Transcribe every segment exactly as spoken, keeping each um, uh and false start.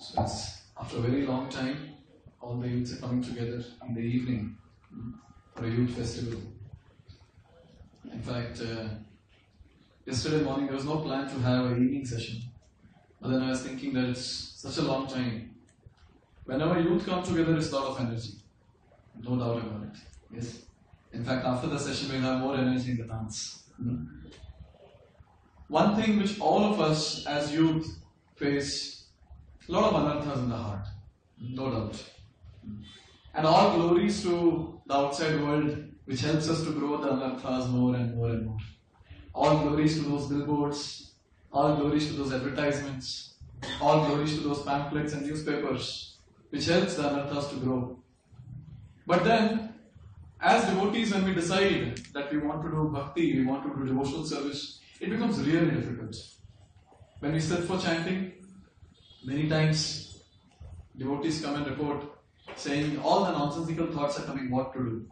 So it's after a very long time, all the youths are coming together in the evening for a youth festival. In fact, uh, yesterday morning there was no plan to have an evening session. But then I was thinking that it's such a long time. Whenever youth come together, it's a lot of energy. No doubt about it. Yes. In fact, after the session, we'll have more energy in the dance. Mm-hmm. One thing which all of us as youth face, a lot of anarthas in the heart. No doubt. And all glories to the outside world, which helps us to grow the anarthas more and more and more. All glories to those billboards, all glories to those advertisements, all glories to those pamphlets and newspapers, which helps the anarthas to grow. But then, as devotees, when we decide that we want to do bhakti, we want to do devotional service, it becomes really difficult. When we sit for chanting, many times devotees come and report saying all the nonsensical thoughts are coming, what to do.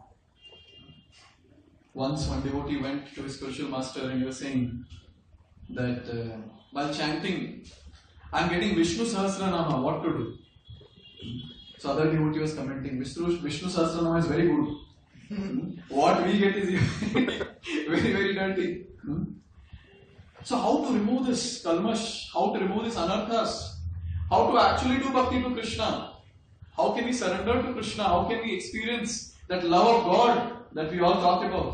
Once one devotee went to his spiritual master and he was saying that uh, while chanting, I am getting Vishnu Sahasranama, what to do? So other devotee was commenting, Vishnu, Vishnu Sahasranama is very good. What we get is very, very dirty. Hmm? So how to remove this kalmash? How to remove this anarthas? How to actually do bhakti to Krishna? How can we surrender to Krishna? How can we experience that love of God that we all talk about?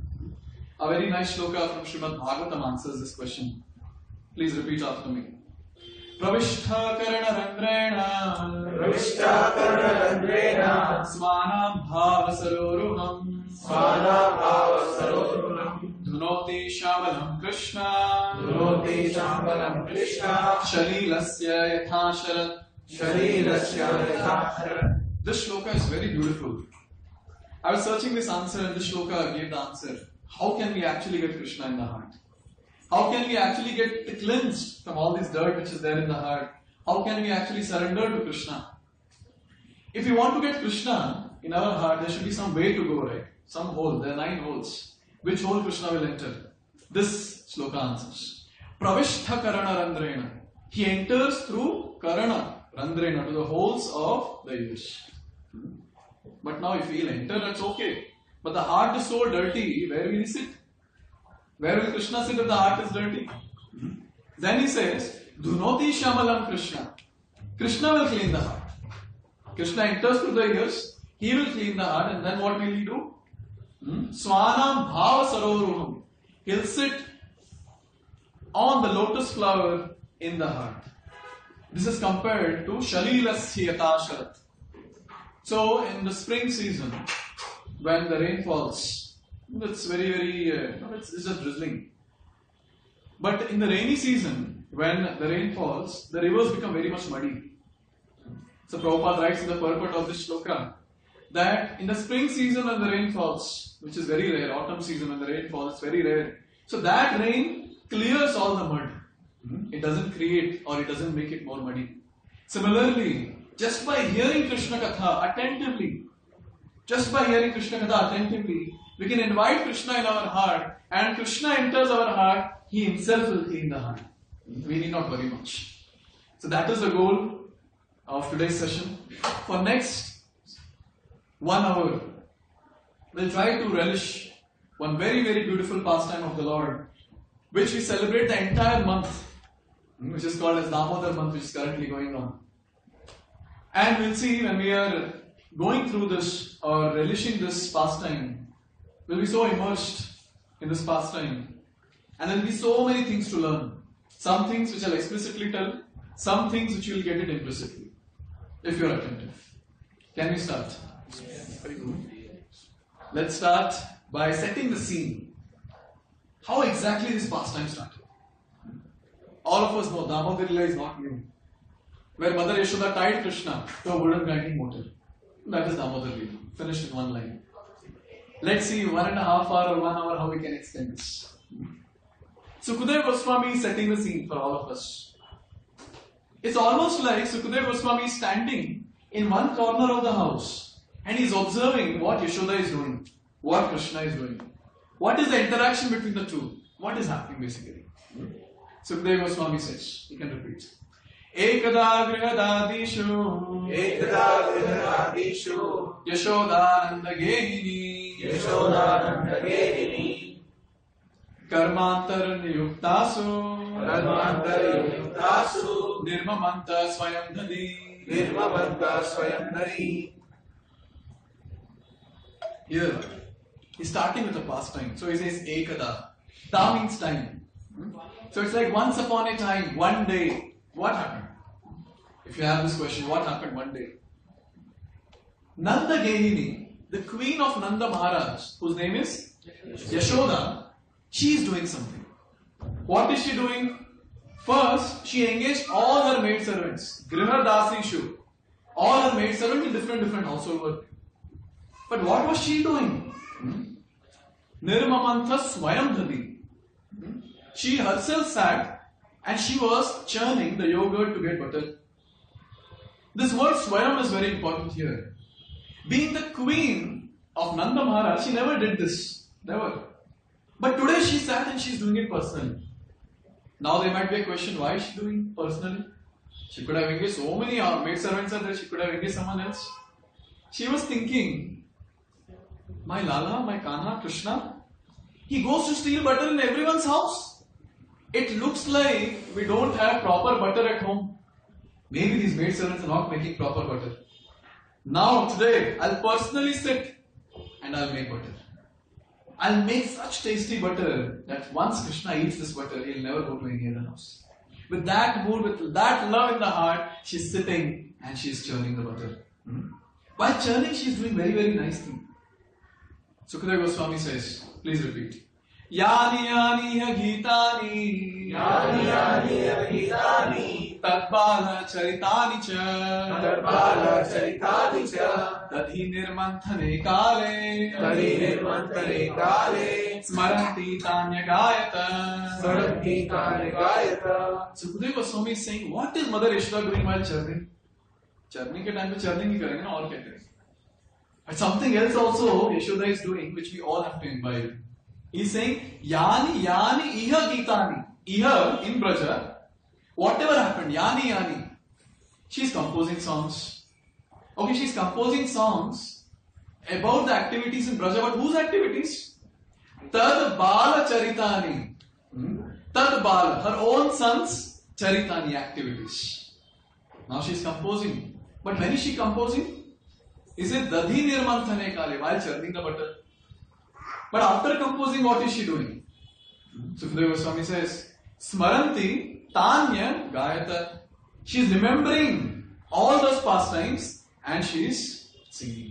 A very nice shloka from Srimad Bhagavatam answers this question. Please repeat after me. Pravishta karana randrena Pravishta karana randrena Svanam bhava saroruham Svanam bhava saroruham Dhunoti shamalam Krishna Dhunoti shamalam Krishna Shalilasya yathasharat Sharirasya yathasharat. This shloka is very beautiful. I was searching this answer and this shloka gave the answer. How can we actually get Krishna in the heart? How can we actually get cleansed from all this dirt which is there in the heart? How can we actually surrender to Krishna? If we want to get Krishna in our heart, there should be some way to go, right? Some hole. There are nine holes. Which hole Krishna will enter? This shloka answers. Pravishtha karana randrena. He enters through karana, randrena, to the holes of the ears. But now if he'll enter, that's okay. But the heart is so dirty, where will he sit? Where will Krishna sit if the heart is dirty? Then he says, Dhunoti shamalam Krishna. Krishna will clean the heart. Krishna enters through the ears, he will clean the heart, and then what will he do? Hmm? Swanam bhava saroruham. He'll sit on the lotus flower in the heart. This is compared to Shalilasya yathasharat. So in the spring season, when the rain falls, it's very, very, uh, no, it's, it's just drizzling. But in the rainy season, when the rain falls, the rivers become very much muddy. So Prabhupada writes in the purport of this shloka that in the spring season when the rain falls, which is very rare, autumn season when the rain falls, it's very rare. So that rain clears all the mud. It doesn't create or it doesn't make it more muddy. Similarly, just by hearing Krishna Katha attentively, just by hearing Krishna Katha attentively, we can invite Krishna in our heart, and Krishna enters our heart, He Himself will clean the heart. We need not worry much. So that is the goal of today's session. For next one hour, we'll try to relish one very, very beautiful pastime of the Lord, which we celebrate the entire month, which is called as Damodar month, which is currently going on. And we'll see when we are going through this or relishing this pastime, we'll be so immersed in this pastime. And there'll be so many things to learn. Some things which I'll explicitly tell, some things which you'll get it implicitly, if you're attentive. Can we start? Yes. Very good. Let's start by setting the scene. How exactly this pastime started? All of us know Damodar Lila is not new. Where Mother Yashoda tied Krishna to a wooden grinding motor. That is Damodar Lila. Finished in one line. Let's see one and a half hour or one hour how we can extend this. Sukadeva Goswami is setting the scene for all of us. It's almost like Sukadeva Goswami is standing in one corner of the house and he's observing what Yashoda is doing, what Krishna is doing. What is the interaction between the two? What is happening basically? Sukadeva Goswami says, you can repeat. Ekada grihadadishu Ekada Grihadishu Yashodananda Gehini Yashodananda Gehini Karmantar Niyuktasu Karmantari Yuktasu Nirmamanta Swayamdhani. Nirmamanta Swayamdhani. Here, he's starting with a past time. So he says Ekada. Ta means time. So it's like once upon a time, one day. What happened? If you have this question, what happened one day? Nanda Gehini, the queen of Nanda Maharaj, whose name is Yashoda, she is doing something. What is she doing? First, she engaged all her maid servants, Grihadasishu, all her maid servants in different different household work. But what was she doing? Hmm? Nirmamantha Swayamdhani. Hmm? She herself sat and she was churning the yogurt to get butter. This word Swayam is very important here. Being the queen of Nanda Maharaj, she never did this. Never. But today she sat and she's doing it personally. Now there might be a question, why is she doing personally? She could have engaged so many uh, maid servants are there, she could have engaged someone else. She was thinking, my Lala, my Kanha, Krishna, he goes to steal butter in everyone's house. It looks like we don't have proper butter at home. Maybe these maid servants are not making proper butter. Now today, I'll personally sit and I'll make butter. I'll make such tasty butter that once Krishna eats this butter, he'll never go to any other house. With that mood, with that love in the heart, she's sitting and she's churning the butter. Hmm? While churning, she's doing very, very nice thing. Sukadeva Goswami says, please repeat. Yani yani ha gitani Yani yani Gitani Tadbala charitani cha Tadbala Charitani cha Tadhi nirmanthane kale Tadi Nirmantare Kale Smaranti tanya gayata. Saranti Kale Gayata. Sukadeva Goswami is saying, what is Mother Yashoda doing while churning? Churning ke time pe churning hi karenge na, aur kya karenge? But something else also Yashoda is doing, which we all have to imbibe. He's saying, Yani, Yani, Iha Gitani. Iha, in Braja, whatever happened, Yani, Yani. She's composing songs. Okay, she's composing songs about the activities in Braja, but whose activities? Tad Bala Charitani. Hmm? Tad Bala, her own son's Charitani activities. Now she's composing. But when is she composing? Is it Dadhi Nirmanthane Kale, while churning the butter? But after composing, what is she doing? Sukadeva Goswami says, Smaranti Tanya Gayata. She is remembering all those pastimes and she is singing.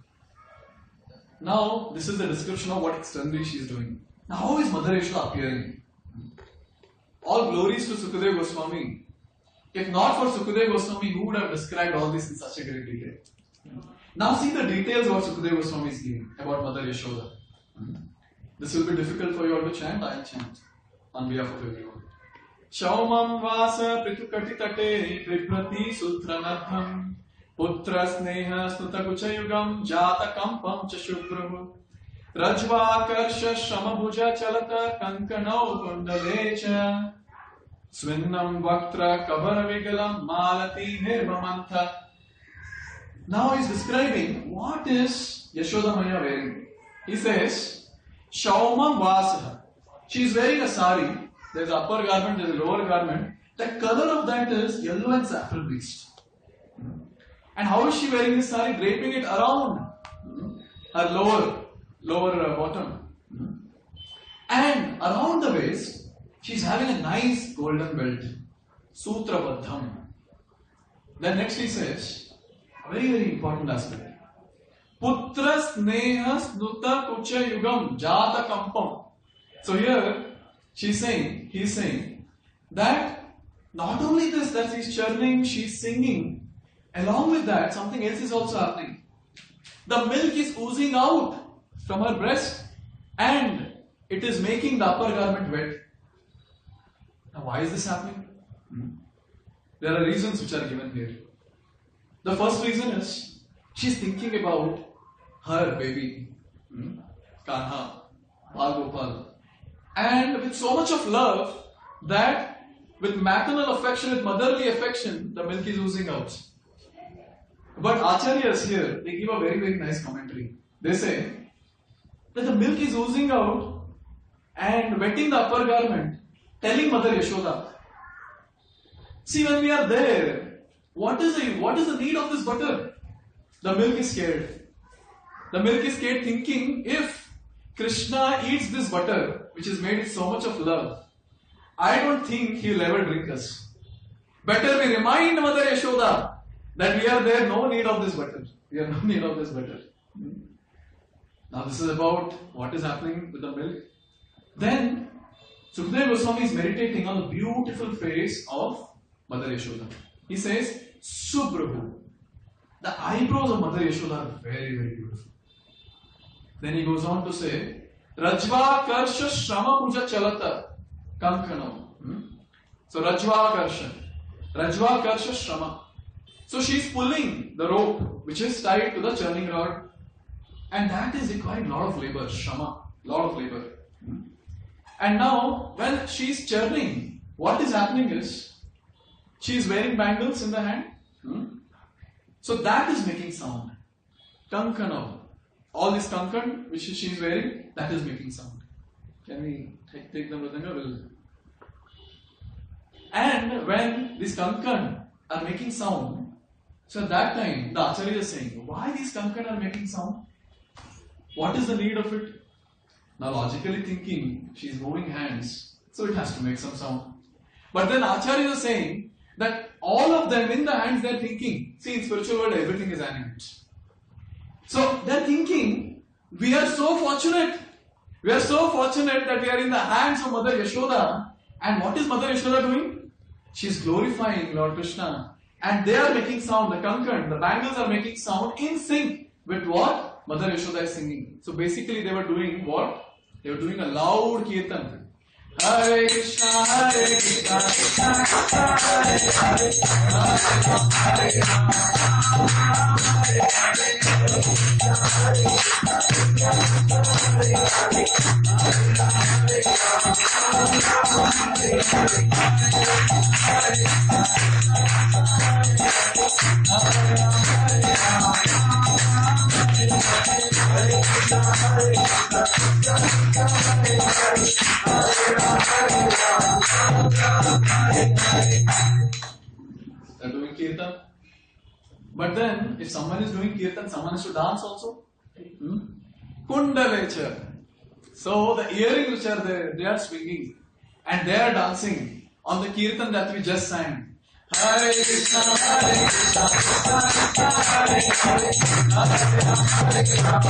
Now, this is the description of what externally she is doing. Now, how is Mother Yashoda appearing? All glories to Sukadeva Goswami. If not for Sukadeva Goswami, who would have described all this in such a great detail? Now, see the details what Sukadeva Goswami is giving about Mother Yashoda. This will be difficult for you all to chant. I will chant on behalf of everyone. Shaumam vasa prithukatitate vibrati sutranadham putra sneha stutakuchayugam jata kampam cha shubhru rajvakarsha shamabhuja chalata kankanau kundalecha swinnam vaktra kavaravigalam malati nirvamantha. Now he is describing what is Yashoda Maya wearing. He says, Shaumam Vasaha. She is wearing a sari. There is upper garment, there is a lower garment. The color of that is yellow and saffron mixed. And how is she wearing this sari? Draping it around her lower, lower uh, bottom. And around the waist, she is having a nice golden belt. Sutra Baddham. Then next he says, a very, very important aspect. Putra sneha snuta kucha yugam jata kampam. So here, she's saying, he's saying that not only this, that she's churning, she's singing. Along with that, something else is also happening. The milk is oozing out from her breast and it is making the upper garment wet. Now, why is this happening? Hmm. There are reasons which are given here. The first reason is she's thinking about her baby, hmm? Kanha, Bal Gopal, and with so much of love that with maternal affection, with motherly affection, the milk is oozing out. But Acharyas here, they give a very, very nice commentary. They say that the milk is oozing out and wetting the upper garment, telling Mother Yashoda, see, when we are there, what is the what is the need of this butter? The milk is scared. The milk is scared, thinking, if Krishna eats this butter, which is made with so much of love, I don't think he will ever drink us. Better we remind Mother Yashoda that we are there, no need of this butter. We have no need of this butter. Now this is about what is happening with the milk. Then Sukadeva Goswami is meditating on the beautiful face of Mother Yashoda. He says, Suprabhu. The eyebrows of Mother Yashoda are very, very beautiful. Then he goes on to say, Rajva Karsha Shrama Puja Chalata Kankanam. Hmm? So Rajva Karsha. Rajva Karsha Shrama. So she is pulling the rope which is tied to the churning rod, and that is requiring a lot of labor, Shrama, lot of labor. Hmm? And now when she is churning, what is happening is she is wearing bangles in the hand. Hmm? So that is making sound. Kankanam. All this kankan which she is wearing, that is making sound. Can we take, take the mridanga? Will. And when these kankan are making sound, so at that time the Acharya is saying, why these kankan are making sound? What is the need of it? Now logically thinking, she is moving hands, so it has to make some sound. But then Acharya is saying that all of them in the hands they are thinking. See, in spiritual world everything is animate. So they are thinking, we are so fortunate. We are so fortunate that we are in the hands of Mother Yashoda. And what is Mother Yashoda doing? She is glorifying Lord Krishna. And they are making sound, the kankan, the bangles are making sound in sync with what Mother Yashoda is singing. So basically they were doing what? They were doing a loud kirtan. Hare Krishna, Hare Krishna, Krishna Krishna, Hare Hare, Hare They're doing kirtan. But then, if someone is doing kirtan, someone has to dance also. Hmm? Kundalecha. So the earrings which are there, they are swinging and they are dancing on the kirtan that we just sang. Hare Krishna, Hare Krishna, Krishna Krishna, Hare Hare, Hare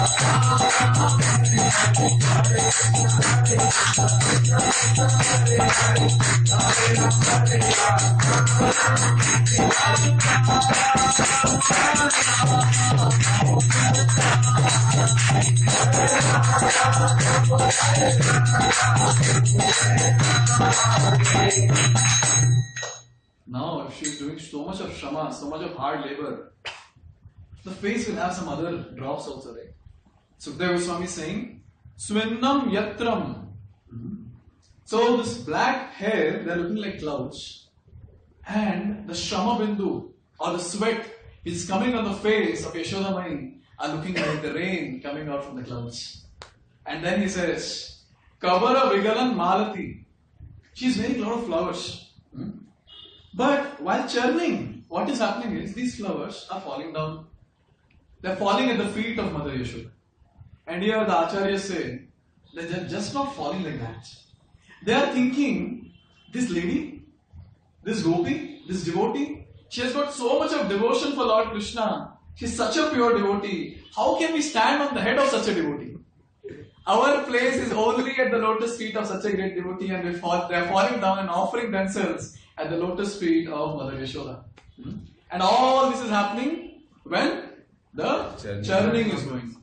Now, if she is doing so much of shrama, so much of hard labor, the face will have some other drops also, right? Sukadeva Goswami is saying, Swinnam Yatram. So, this black hair, they are looking like clouds. And the Shrama Bindu, or the sweat, which is coming on the face of Yashoda Mai, are looking like the rain coming out from the clouds. And then he says, Kavara Vigalan Malati. She is wearing a lot of flowers. Hmm? But while churning, what is happening is these flowers are falling down. They are falling at the feet of Mother Yashoda. And here the Acharyas say, they are just not falling like that. They are thinking, this lady, this gopi, this devotee, she has got so much of devotion for Lord Krishna. She is such a pure devotee. How can we stand on the head of such a devotee? Our place is only at the lotus feet of such a great devotee, and they fall, they are falling down and offering themselves at the lotus feet of Mother Yashoda. Hmm? And all this is happening when the churning, churning is going.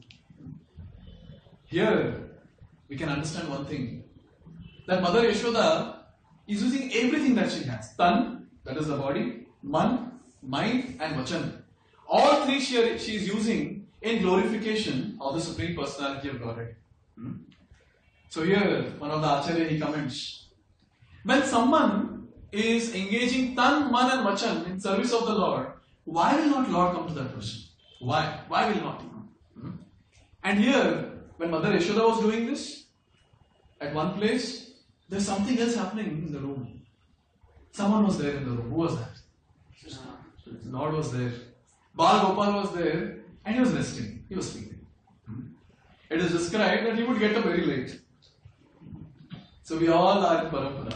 Here, we can understand one thing. That Mother Yashoda is using everything that she has. Tan, that is the body, Man, mind and Vachan. All three she, she is using in glorification of the Supreme Personality of Godhead. Hmm? So here, one of the Acharya, he comments, when someone is engaging tan, man and vachan in service of the Lord, why will not Lord come to that person? Why? Why will not? Hmm? And here, when Mother Yashoda was doing this, at one place, there's something else happening in the room. Someone was there in the room. Who was that? The Lord was there. Bal Gopal was there and he was resting. He was sleeping. Hmm? It is described that he would get up very late. So we all are in parampara.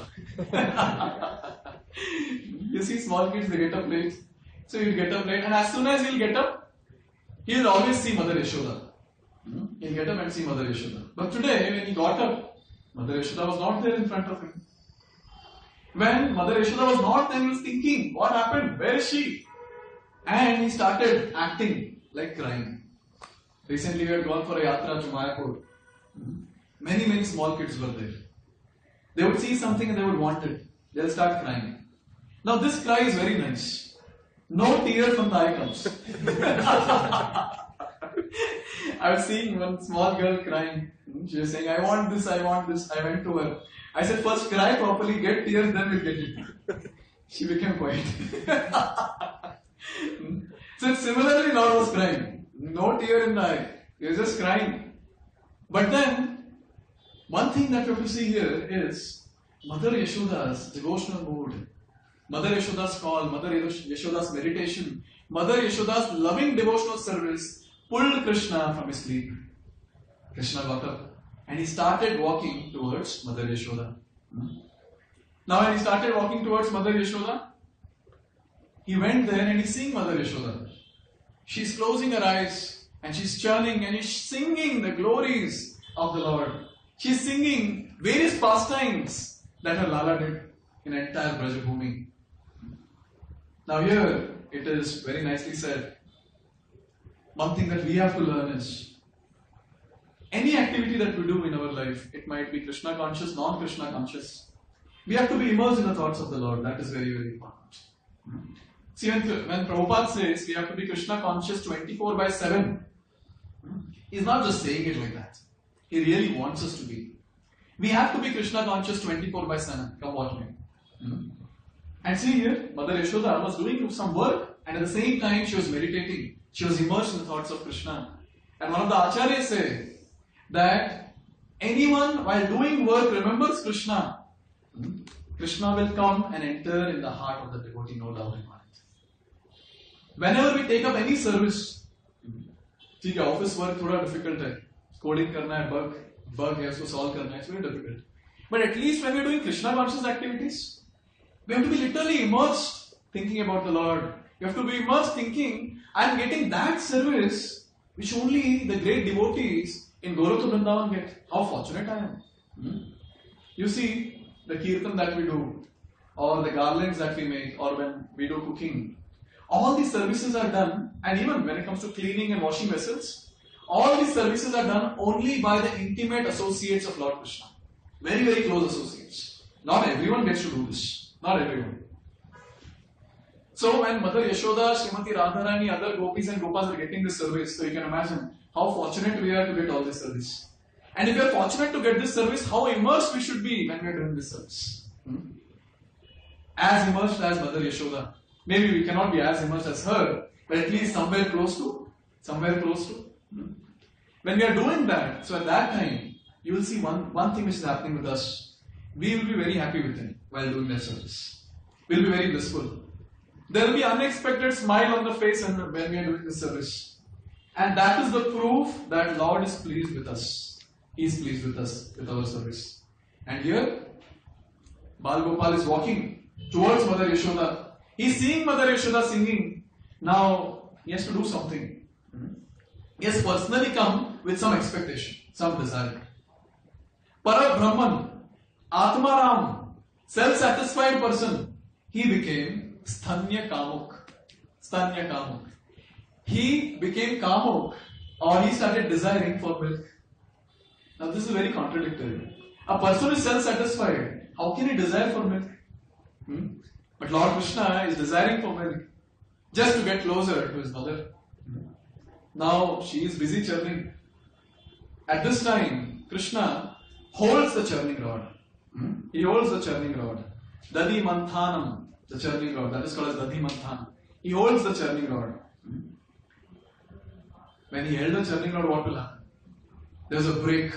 You see small kids, they get up late. So he'll get up late, and as soon as he'll get up, he'll always see Mother Yashoda. Hmm? He'll get up and see Mother Yashoda. But today, when he got up, Mother Yashoda was not there in front of him. When Mother Yashoda was not there, he was thinking, what happened? Where is she? And he started acting like crying. Recently, we had gone for a yatra to Mayapur. Hmm? Many, many small kids were there. They would see something and they would want it. They'll start crying. Now, this cry is very nice. No tear from the eye comes. I was seeing one small girl crying. She was saying, I want this, I want this. I went to her. I said, first cry properly, get tears, then we'll get it. She became quiet. So similarly, Lord was crying. No tear in the eye. He was just crying. But then, one thing that we have to see here is Mother Yashoda's devotional mood. Mother Yashoda's call, Mother Yashoda's meditation, Mother Yashoda's loving devotional service pulled Krishna from his sleep. Krishna got up and he started walking towards Mother Yashoda. Now when he started walking towards Mother Yashoda, he went there and he's seeing Mother Yashoda. She's closing her eyes and she's churning and she's singing the glories of the Lord. She's singing various pastimes that her Lala did in entire Brajabhumi. Now here, it is very nicely said. One thing that we have to learn is, any activity that we do in our life, it might be Krishna conscious, non-Krishna conscious. We have to be immersed in the thoughts of the Lord. That is very, very important. See, when, when Prabhupada says we have to be Krishna conscious twenty-four by seven, he's not just saying it like that. He really wants us to be. We have to be Krishna conscious twenty-four by seven. Come watch me. Hmm? And see here, Mother Yashoda was doing some work and at the same time she was meditating. She was immersed in the thoughts of Krishna. And one of the acharyas say that anyone while doing work remembers Krishna, hmm? Krishna will come and enter in the heart of the devotee, no doubt in mind. Whenever we take up any service, ठीक है, office work थोड़ा difficult है. Coding करना है, bug, bug है, उसको solve करना है, it's very difficult. But at least when we're doing Krishna conscious activities, we have to be literally immersed thinking about the Lord. We have to be immersed thinking, I'm getting that service which only the great devotees in Gorakh Vrindavan get. How fortunate I am. Hmm? You see, the kirtan that we do, or the garlands that we make, or when we do cooking, all these services are done, and even when it comes to cleaning and washing vessels, all these services are done only by the intimate associates of Lord Krishna. Very, very close associates. Not everyone gets to do this. Not everyone. So when Mother Yashoda, Srimati Radharani, other gopis and gopas are getting this service, so you can imagine how fortunate we are to get all this service. And if we are fortunate to get this service, how immersed we should be when we are doing this service. Hmm? As immersed as Mother Yashoda. Maybe we cannot be as immersed as her, but at least somewhere close to. Somewhere close to. Hmm? When we are doing that, so at that time, you will see one, one thing which is happening with us. We will be very happy with him while doing that service. We will be very blissful. There will be unexpected smile on the face when we are doing this service. And that is the proof that Lord is pleased with us. He is pleased with us, with our service. And here, Bal Gopal is walking towards Mother Yashoda. He is seeing Mother Yashoda singing. Now, he has to do something. He has personally come with some expectation, some desire. Para Brahman, Atmaram, self-satisfied person, he became Sthanya Kamuk. Sthanya Kamuk. He became Kamuk, or he started desiring for milk. Now this is very contradictory. A person is self-satisfied. How can he desire for milk? Hmm? But Lord Krishna is desiring for milk just to get closer to his mother. Hmm? Now she is busy churning. At this time, Krishna holds the churning rod. Hmm? He holds the churning rod. Dadi Manthanam, the churning rod. That is called as Dadi Manthanam. He holds the churning rod. When he held the churning rod, what will happen? There was a break.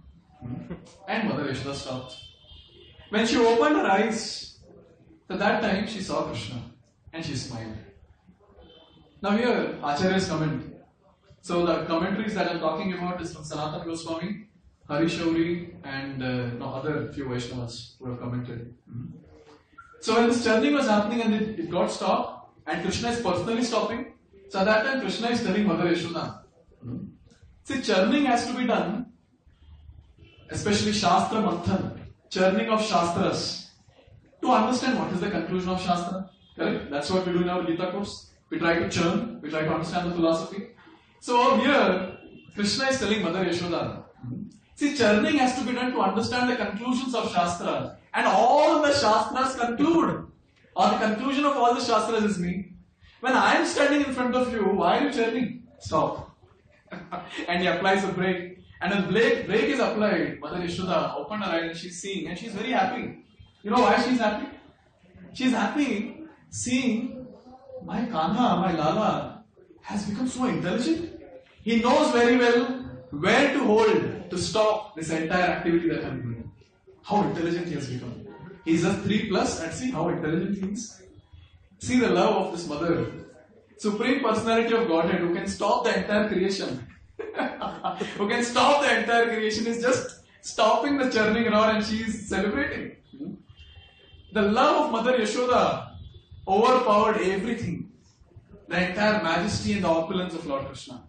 And Mother Yashoda stopped. When she opened her eyes, at that time she saw Krishna and she smiled. Now here, Acharya's comment. So the commentaries that I'm talking about is from Sanatana Goswami, Hari Shauri, and uh, no, other few Vaishnavas who have commented. Mm-hmm. So when this churning was happening and it, it got stopped, and Krishna is personally stopping, so at that time Krishna is telling Mother Yashoda. Mm-hmm. See, churning has to be done, especially Shastra Manthan, churning of Shastras, to understand what is the conclusion of Shastra. Correct? That's what we do in our Gita course. We try to churn, we try to understand the philosophy. So here, Krishna is telling Mother Yashoda, see, churning has to be done to understand the conclusions of Shastra. And all the Shastras conclude, or the conclusion of all the Shastras is me. When I am standing in front of you, why are you churning? Stop. And he applies a break. And when break, break is applied, Mother Yashoda opened her eyes and she's seeing, and she's very happy. You know why she's happy? She's happy seeing my Kanha, my Lala, has become so intelligent. He knows very well where to hold, to stop this entire activity that I'm doing. How intelligent he has become. He's just three plus and see how intelligent he is. See the love of this mother. Supreme personality of Godhead who can stop the entire creation. Who can stop the entire creation is just stopping the churning rod and she is celebrating. The love of Mother Yashoda overpowered everything. The entire majesty and the opulence of Lord Krishna.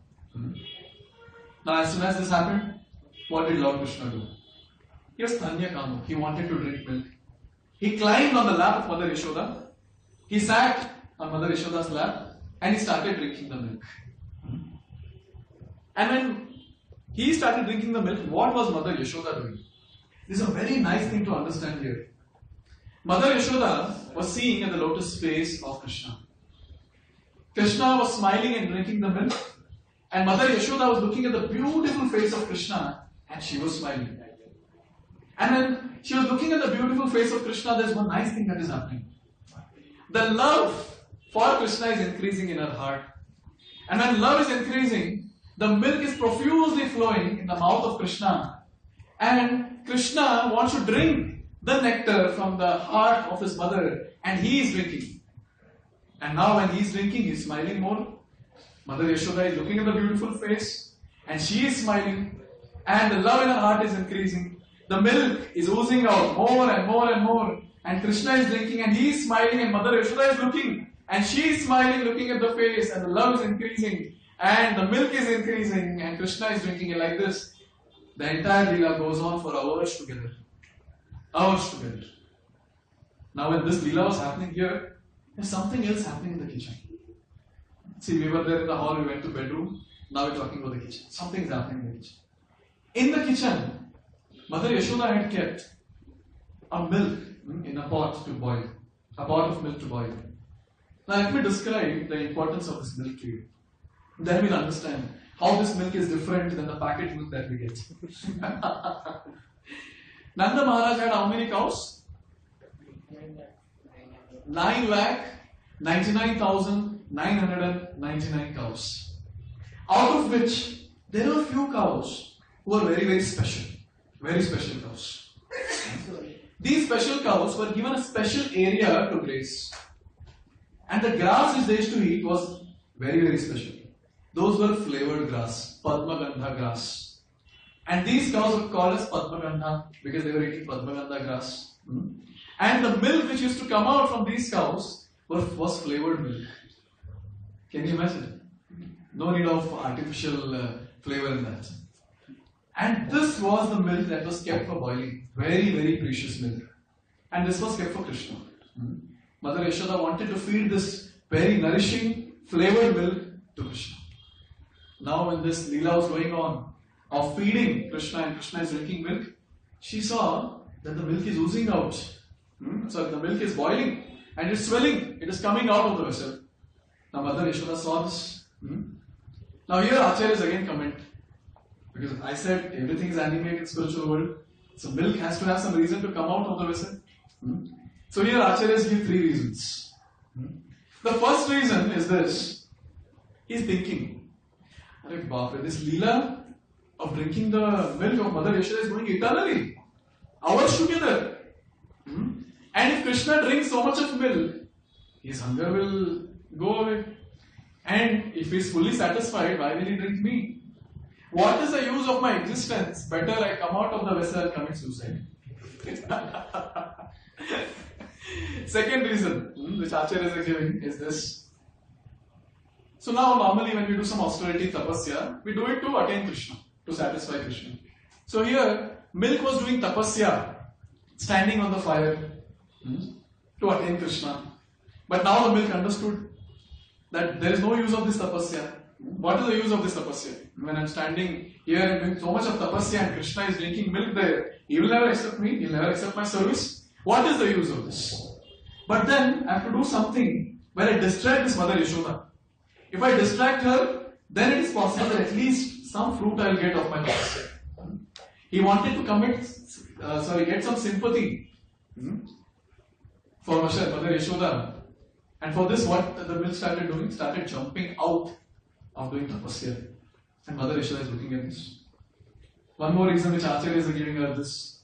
Now as soon as this happened, what did Lord Krishna do? He was Tanya Kamu. He wanted to drink milk. He climbed on the lap of Mother Yashoda. He sat on Mother Yashoda's lap and he started drinking the milk. And when he started drinking the milk, what was Mother Yashoda doing? This is a very nice thing to understand here. Mother Yashoda was seeing at the lotus face of Krishna. Krishna was smiling and drinking the milk. And Mother Yashoda was looking at the beautiful face of Krishna and she was smiling. And when she was looking at the beautiful face of Krishna, there's one nice thing that is happening. The love for Krishna is increasing in her heart. And when love is increasing, the milk is profusely flowing in the mouth of Krishna. And Krishna wants to drink the nectar from the heart of his mother. And he is drinking. And now when he is drinking, he is smiling more. Mother Yashoda is looking at the beautiful face. And she is smiling. And the love in her heart is increasing. The milk is oozing out more and more and more. And Krishna is drinking and he is smiling and Mother Yashoda is looking. And she is smiling, looking at the face, and the love is increasing. And the milk is increasing and Krishna is drinking it like this. The entire Leela goes on for hours together. Hours together. Now when this Leela was happening here, there's something else happening in the kitchen. See, we were there in the hall, we went to bedroom. Now we're talking about the kitchen. Something is happening in the kitchen. In the kitchen, Mother Yashoda had kept a milk in a pot to boil. A pot of milk to boil. Now let me describe the importance of this milk to you. Then we'll understand how this milk is different than the packet milk that we get. Nanda Maharaj had how many cows? nine lakh ninety-nine thousand nine hundred ninety-nine cows. Out of which there were few cows who were very very special. Very special cows. These special cows were given a special area to graze. And the grass which they used to eat was very very special. Those were flavored grass, Padmagandha grass. And these cows were called as Padmagandha because they were eating Padmagandha grass. Hmm? And the milk which used to come out from these cows was, was flavored milk. Can you imagine? No need of artificial uh, flavor in that. And this was the milk that was kept for boiling. Very, very precious milk. And this was kept for Krishna. Hmm? Mother Yashoda wanted to feed this very nourishing, flavored milk to Krishna. Now when this Leela was going on, of feeding Krishna and Krishna is drinking milk, she saw that the milk is oozing out. Hmm? So the milk is boiling and it's swelling. It is coming out of the vessel. Now Mother Yashoda saw this. Hmm? Now here Acharyas again comment. Because I said everything is animate in spiritual world. So milk has to have some reason to come out of the vessel. Hmm? So here Acharyas give three reasons. The first reason is this. He's thinking, Arey baap re, this Leela of drinking the milk of Mother Yashoda is going eternally. Hours together. Hmm? And if Krishna drinks so much of milk, his hunger will go away. And if he is fully satisfied, why will he drink me? What is the use of my existence? Better I come out of the vessel and commit suicide. Second reason, hmm, which Acharyas are giving, is this. So now normally when we do some austerity tapasya, we do it to attain Krishna, to satisfy Krishna. So here, milk was doing tapasya, standing on the fire, hmm, to attain Krishna. But now the milk understood that there is no use of this tapasya. What is the use of this tapasya? When I am standing here and doing so much of tapasya and Krishna is drinking milk there, he will never accept me, he will never accept my service. What is the use of this? But then I have to do something where I distract this Mother Yashoda. If I distract her, then it is possible that at least some fruit I will get of my tapasya. He wanted to commit, uh, sorry, get some sympathy hmm, for Mother Yashoda. And for this, what the milk started doing? Started jumping out of doing tapasya. And Mother Yashoda is looking at this. One more reason which Acharyas are giving her this.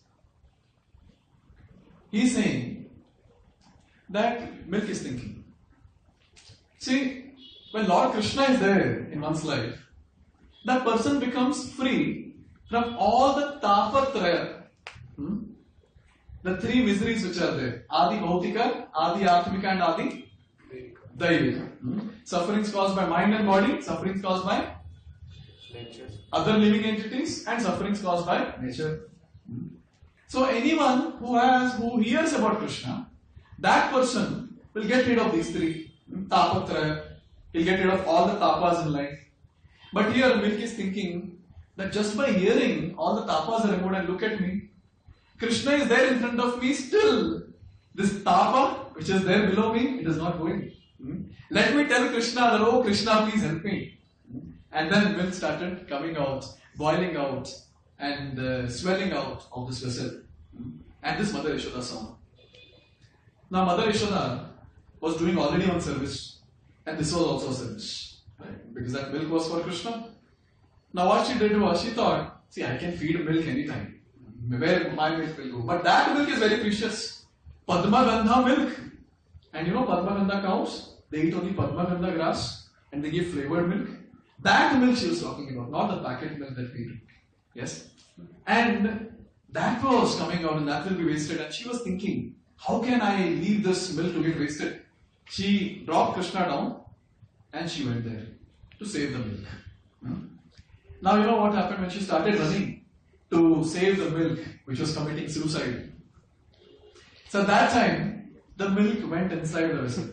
He is saying that milk is thinking. See, when Lord Krishna is there in one's life, that person becomes free from all the tapatraya, hmm? the three miseries which are there. Adi Bhautika, Adi Atmika and Adi Daivika. Hmm? Sufferings caused by mind and body, sufferings caused by nature, other living entities, and sufferings caused by nature. Hmm? So anyone who has, who hears about Krishna, that person will get rid of these three. Hmm? Tapatraya. He'll get rid of all the tapas in life. But here Milk is thinking that just by hearing all the tapas are removed and look at me, Krishna is there in front of me still. This tapa which is there below me, it is not going. Hmm? Let me tell Krishna that, oh Krishna, please help me. Hmm? And then milk started coming out, boiling out, and uh, swelling out of this vessel. Hmm? And this Mother Yashoda saw. Now Mother Yashoda was doing already one service, and this was also a service, right? Because that milk was for Krishna. Now what she did was, she thought, see, I can feed milk anytime. Where my milk will go. But that milk is very precious. Padma Gandha milk. And you know Padma Gandha cows, they eat only Padma Gandha grass and they give flavored milk. That milk she was talking about, not the packet milk that we drink. Yes? And that was coming out and that will be wasted. And she was thinking, how can I leave this milk to get wasted? She dropped Krishna down and she went there to save the milk. Hmm? Now you know what happened when she started running to save the milk which was committing suicide. So at that time, the milk went inside the vessel.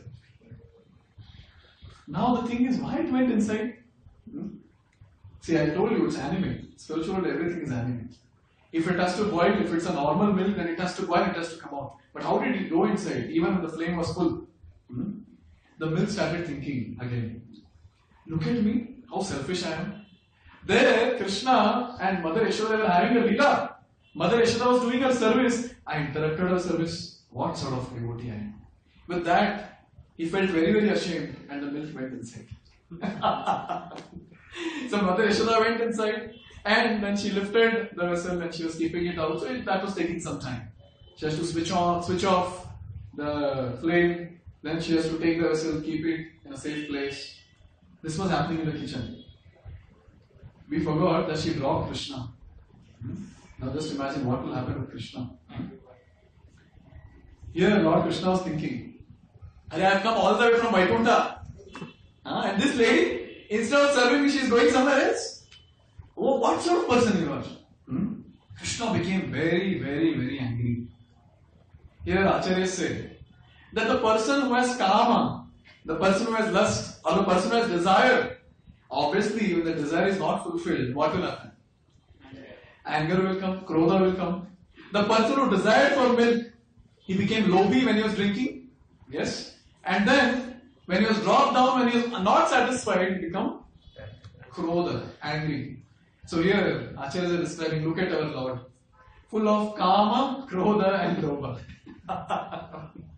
Now the thing is, why it went inside? Hmm? See, I told you it's animate. Spiritual world, everything is animate. If it has to boil, if it's a normal milk, then it has to boil, it has to come out. But how did it go inside, even when the flame was full? Hmm? The milk started thinking again. Look at me, how selfish I am. There, Krishna and Mother Yashoda were having a lila. Mother Yashoda was doing her service. I interrupted her service. What sort of devotee I am? With that, he felt very, very ashamed and the milk went inside. So Mother Yashoda went inside and then she lifted the vessel and she was keeping it out. So it, that was taking some time. She has to switch on, switch off the flame. Then she has to take the vessel, keep it in a safe place. This was happening in the kitchen. We forgot that she dropped Krishna. Now just imagine what will happen with Krishna. Here Lord Krishna was thinking, I have come all the way from Vaikuntha. And this lady, instead of serving me, she is going somewhere else. Oh, what sort of person you are? Hmm? Krishna became very, very, very angry. Here Acharya said that the person who has kama, the person who has lust, or the person who has desire, obviously, when the desire is not fulfilled, what will happen? Anger will come, krodha will come. The person who desired for milk, he became lobby when he was drinking. Yes. And then, when he was dropped down, when he was not satisfied, he became krodha, angry. So here, Acharyas are describing, look at our Lord. Full of kama, krodha and lobha.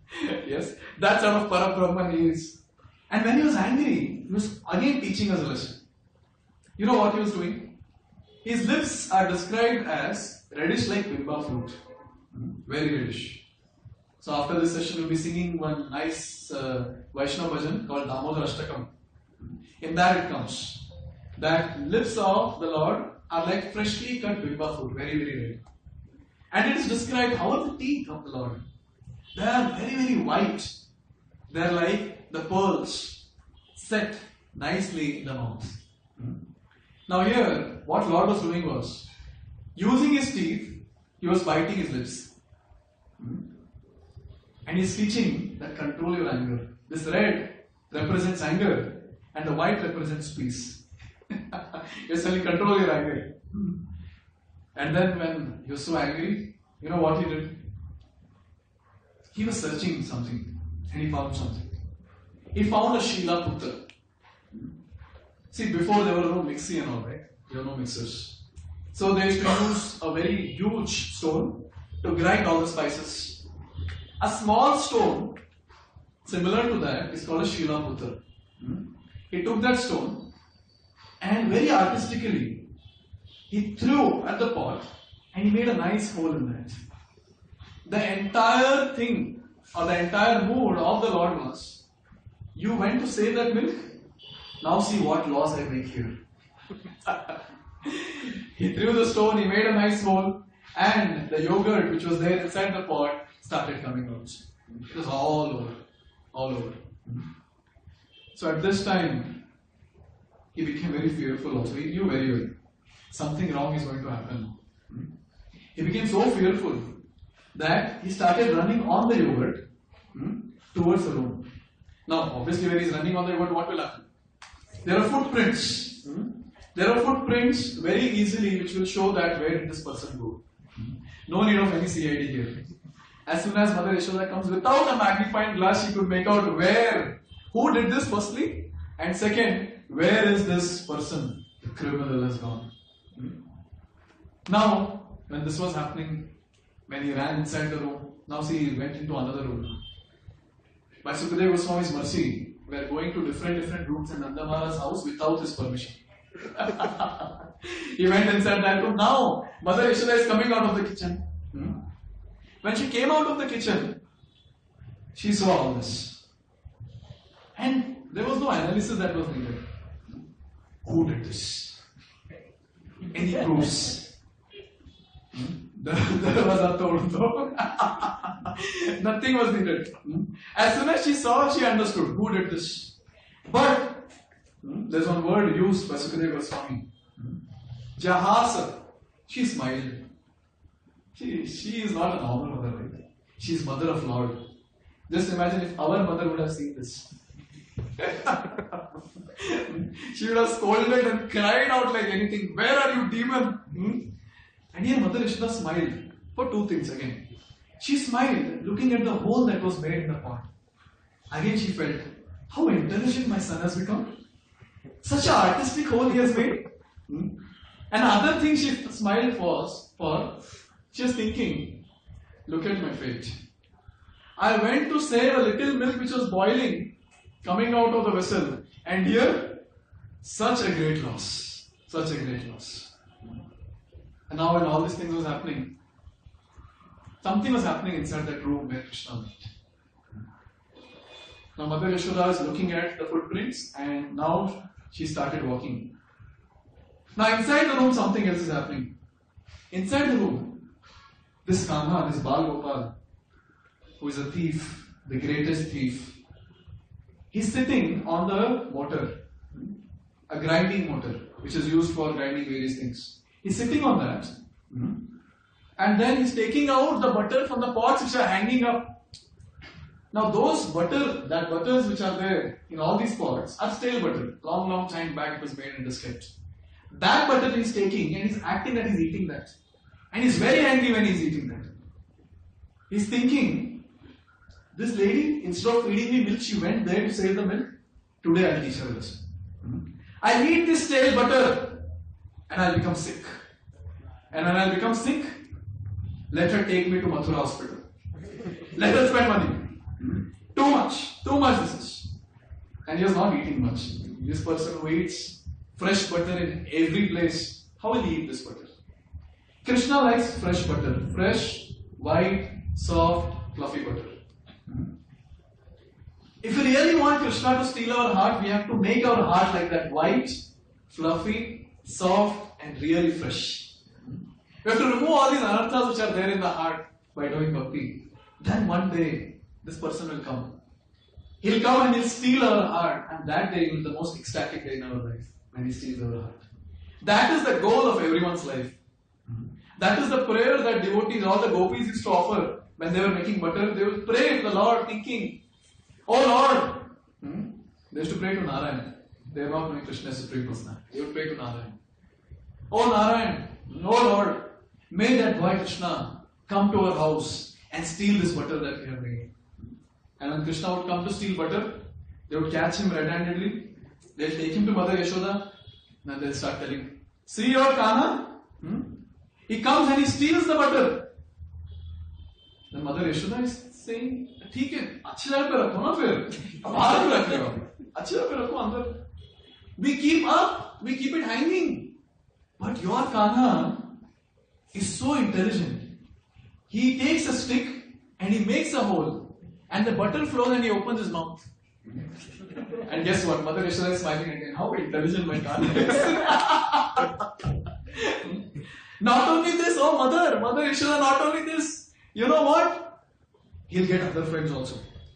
Yes, that sort of Parabrahman he is. And when he was angry, he was again teaching us a lesson. You know what he was doing? His lips are described as reddish like bimba fruit. Very reddish. So after this session, we'll be singing one nice uh, Vaishnava bhajan called Damodar Ashtakam. In that it comes that lips of the Lord are like freshly cut bimba fruit, very, very red. And it is described, how are the teeth of the Lord? They are very, very white. They are like the pearls set nicely in the mouth. Hmm? Now here, what Lord was doing was, using his teeth, he was biting his lips. Hmm? And he's teaching that control your anger. This red represents anger and the white represents peace. He's telling control your anger. Hmm? And then when he was so angry, you know what he did? He was searching something and he found something. He found a Shila Putra. See, before there were no mixie and all, right? There were no mixers. So they used to use a very huge stone to grind all the spices. A small stone similar to that is called a Shila Putra. He took that stone and very artistically he threw at the pot and he made a nice hole in that. The entire thing or the entire mood of the Lord was, you went to save that milk, now see what laws I make here. He threw the stone, he made a nice hole, and the yogurt which was there inside the pot started coming out. It was all over, all over. So at this time, he became very fearful also. He knew very well something wrong is going to happen. He became so fearful that he started running on the yogurt hmm, towards the room. Now, obviously, when he's running on the yogurt, what will happen? There are footprints. Hmm? There are footprints very easily which will show that where did this person go. Hmm? No need of any C I D here. As soon as Mother Yashoda comes without a magnifying glass, she could make out where, who did this firstly, and second, where is this person, the criminal has gone. Hmm? Now, when this was happening, when he ran inside the room, now see, he went into another room. By Sukadeva Goswami's mercy, we are going to different different rooms in Nandamara's house without his permission. He went inside that room. Now, Mother Yashoda is coming out of the kitchen. Hmm? When she came out of the kitchen, she saw all this. And there was no analysis that was needed. Who did this? Any proofs? Hmm? There was a told. Nothing was needed. As soon as she saw, she understood who did this. But there's one word used by Sukadeva Goswami. Jahasa. She smiled. She, she is not a normal mother, right? She is mother of Lord. Just imagine if our mother would have seen this. She would have scolded and cried out like anything. Where are you, demon? Hmm? And here Mother Yashoda smiled for two things again. She smiled looking at the hole that was made in the pot. Again she felt, how intelligent my son has become. Such an artistic hole he has made. Hmm? And other thing she smiled was, for, she was thinking, look at my fate. I went to save a little milk which was boiling, coming out of the vessel. And here, such a great loss. Such a great loss. And now when all these things was happening, something was happening inside that room where Krishna went. Now Mother Yashoda is looking at the footprints and now she started walking. Now inside the room something else is happening. Inside the room, this Kanha, this Bal Gopal, who is a thief, the greatest thief, he's sitting on the motor, a grinding motor, which is used for grinding various things. He's sitting on that, and then he's taking out the butter from the pots which are hanging up. Now those butter, that butters which are there in all these pots are stale butter. Long, long time back it was made and is kept. That butter he's taking and he's acting that he's eating that. And he's very angry when he's eating that. He's thinking, this lady, instead of feeding me milk, she went there to save the milk. Today I'll teach her a lesson. I'll eat this stale butter and I'll become sick. And when I'll become sick, let her take me to Mathura hospital. Let her spend money. Too much, too much this is. And he was not eating much. This person who eats fresh butter in every place, how will he eat this butter? Krishna likes fresh butter, fresh, white, soft, fluffy butter. If we really want Krishna to steal our heart, we have to make our heart like that, white, fluffy, soft, and really fresh. We have to remove all these anarthas which are there in the heart by doing bhakti. Then one day, this person will come. He'll come and he'll steal our heart, and that day will be the most ecstatic day in our life, when he steals our heart. That is the goal of everyone's life. That is the prayer that devotees, all the gopis used to offer when they were making butter. They would pray to the Lord thinking, "Oh Lord!" Hmm? They used to pray to Narayan. They were not knowing Krishna as Supreme Personality. They would pray to Narayan. "Oh Narayan, oh Lord, may that boy Krishna come to our house and steal this butter that we have made." And when Krishna would come to steal butter, they would catch him red-handedly. They'll take him to Mother Yashoda, and they'll start telling, "See your Kana? Hmm? He comes and he steals the butter." Then Mother Yashoda is saying, "ठीक है, अच्छी जगह पे रखो ना फिर, अब बाहर क्यों रख रहे हो? अच्छी जगह पे रखो अंदर." We keep up, we keep it hanging. But your Kana is so intelligent. He takes a stick and he makes a hole, and the butter flows and he opens his mouth. And guess what? Mother Yashoda is smiling again. How intelligent my Kana is. Not only this, oh mother, Mother Yashoda, not only this, you know what? He'll get other friends also.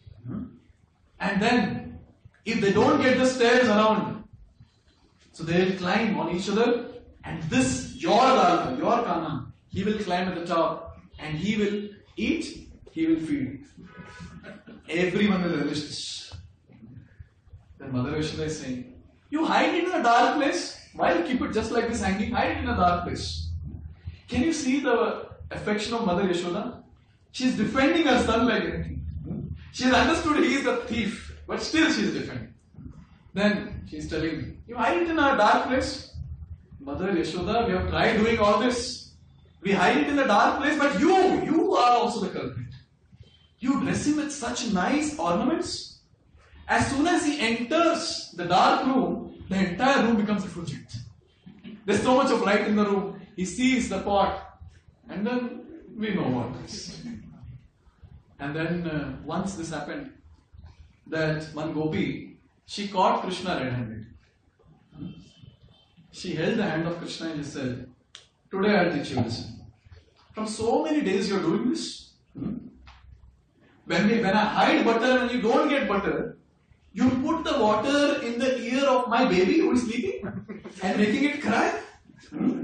And then, if they don't get the stairs around, so they'll climb on each other, and this, your Dharma, your Kana, he will climb at the top, and he will eat, he will feed. Everyone will relish this. Then Mother Yashoda is saying, "You hide it in a dark place. Why you keep it just like this hanging? Hide it in a dark place." Can you see the affection of Mother Yashoda? She is defending her son like anything. She has understood he is the thief, but still she is defending. Then she is telling me, "You hide it in a dark place." Mother Yashoda, we have tried doing all this. We hide it in a dark place, but you, you are also the culprit. You dress him with such nice ornaments. As soon as he enters the dark room, the entire room becomes effulgent. There's so much of light in the room. He sees the pot, and then we know what it is. And then uh, once this happened, that one gopi, she caught Krishna red-handed. She held the hand of Krishna and she said, "Today I'll teach you this. From so many days you're doing this. Hmm? When, we, when I hide butter and you don't get butter, you put the water in the ear of my baby who is sleeping and making it cry. Hmm?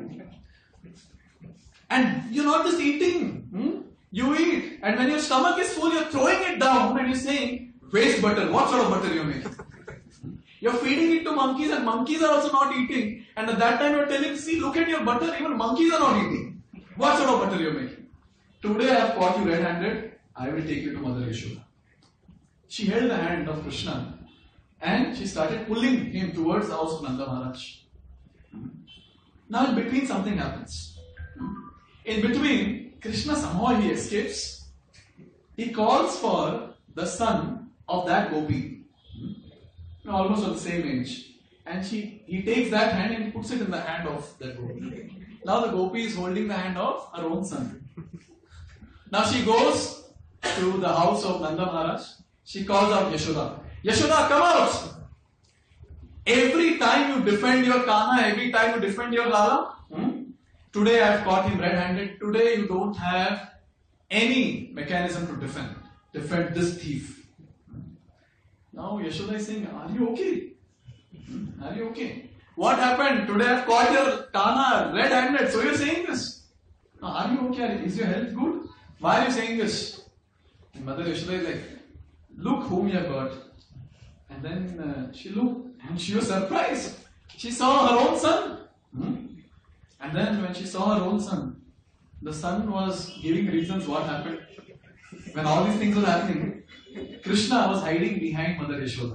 And you're not just eating. Hmm? You eat. And when your stomach is full, you're throwing it down and you're saying, waste butter. What sort of butter you're making? You're feeding it to monkeys and monkeys are also not eating. And at that time you're telling, see, look at your butter. Even monkeys are not eating. What sort of butter you're making? Today I have caught you red-handed. I will take you to Mother Yashoda." She held the hand of Krishna and she started pulling him towards the house of Nanda Maharaj. Now in between something happens. In between, Krishna somehow he escapes. He calls for the son of that gopi, almost of the same age. And she, he takes that hand and puts it in the hand of that gopi. Now the gopi is holding the hand of her own son. Now she goes to the house of Nanda Maharaj. She calls out Yashoda. "Yashoda, come out! Every time you defend your Kana, every time you defend your Lala, hmm? Today I have caught him red-handed. Today you don't have any mechanism to defend. Defend this thief." Now Yashoda is saying, "Are you okay? Hmm? Are you okay? What happened? Today I have caught your Kana red-handed. So you're saying this? Now, are you okay? Is your health good? Why are you saying this?" And Mother Yashoda is like, "Look whom you have got." And then uh, she looked and she was surprised. She saw her own son. Hmm? And then when she saw her own son, the son was giving reasons what happened. When all these things were happening, Krishna was hiding behind Mother Yashoda.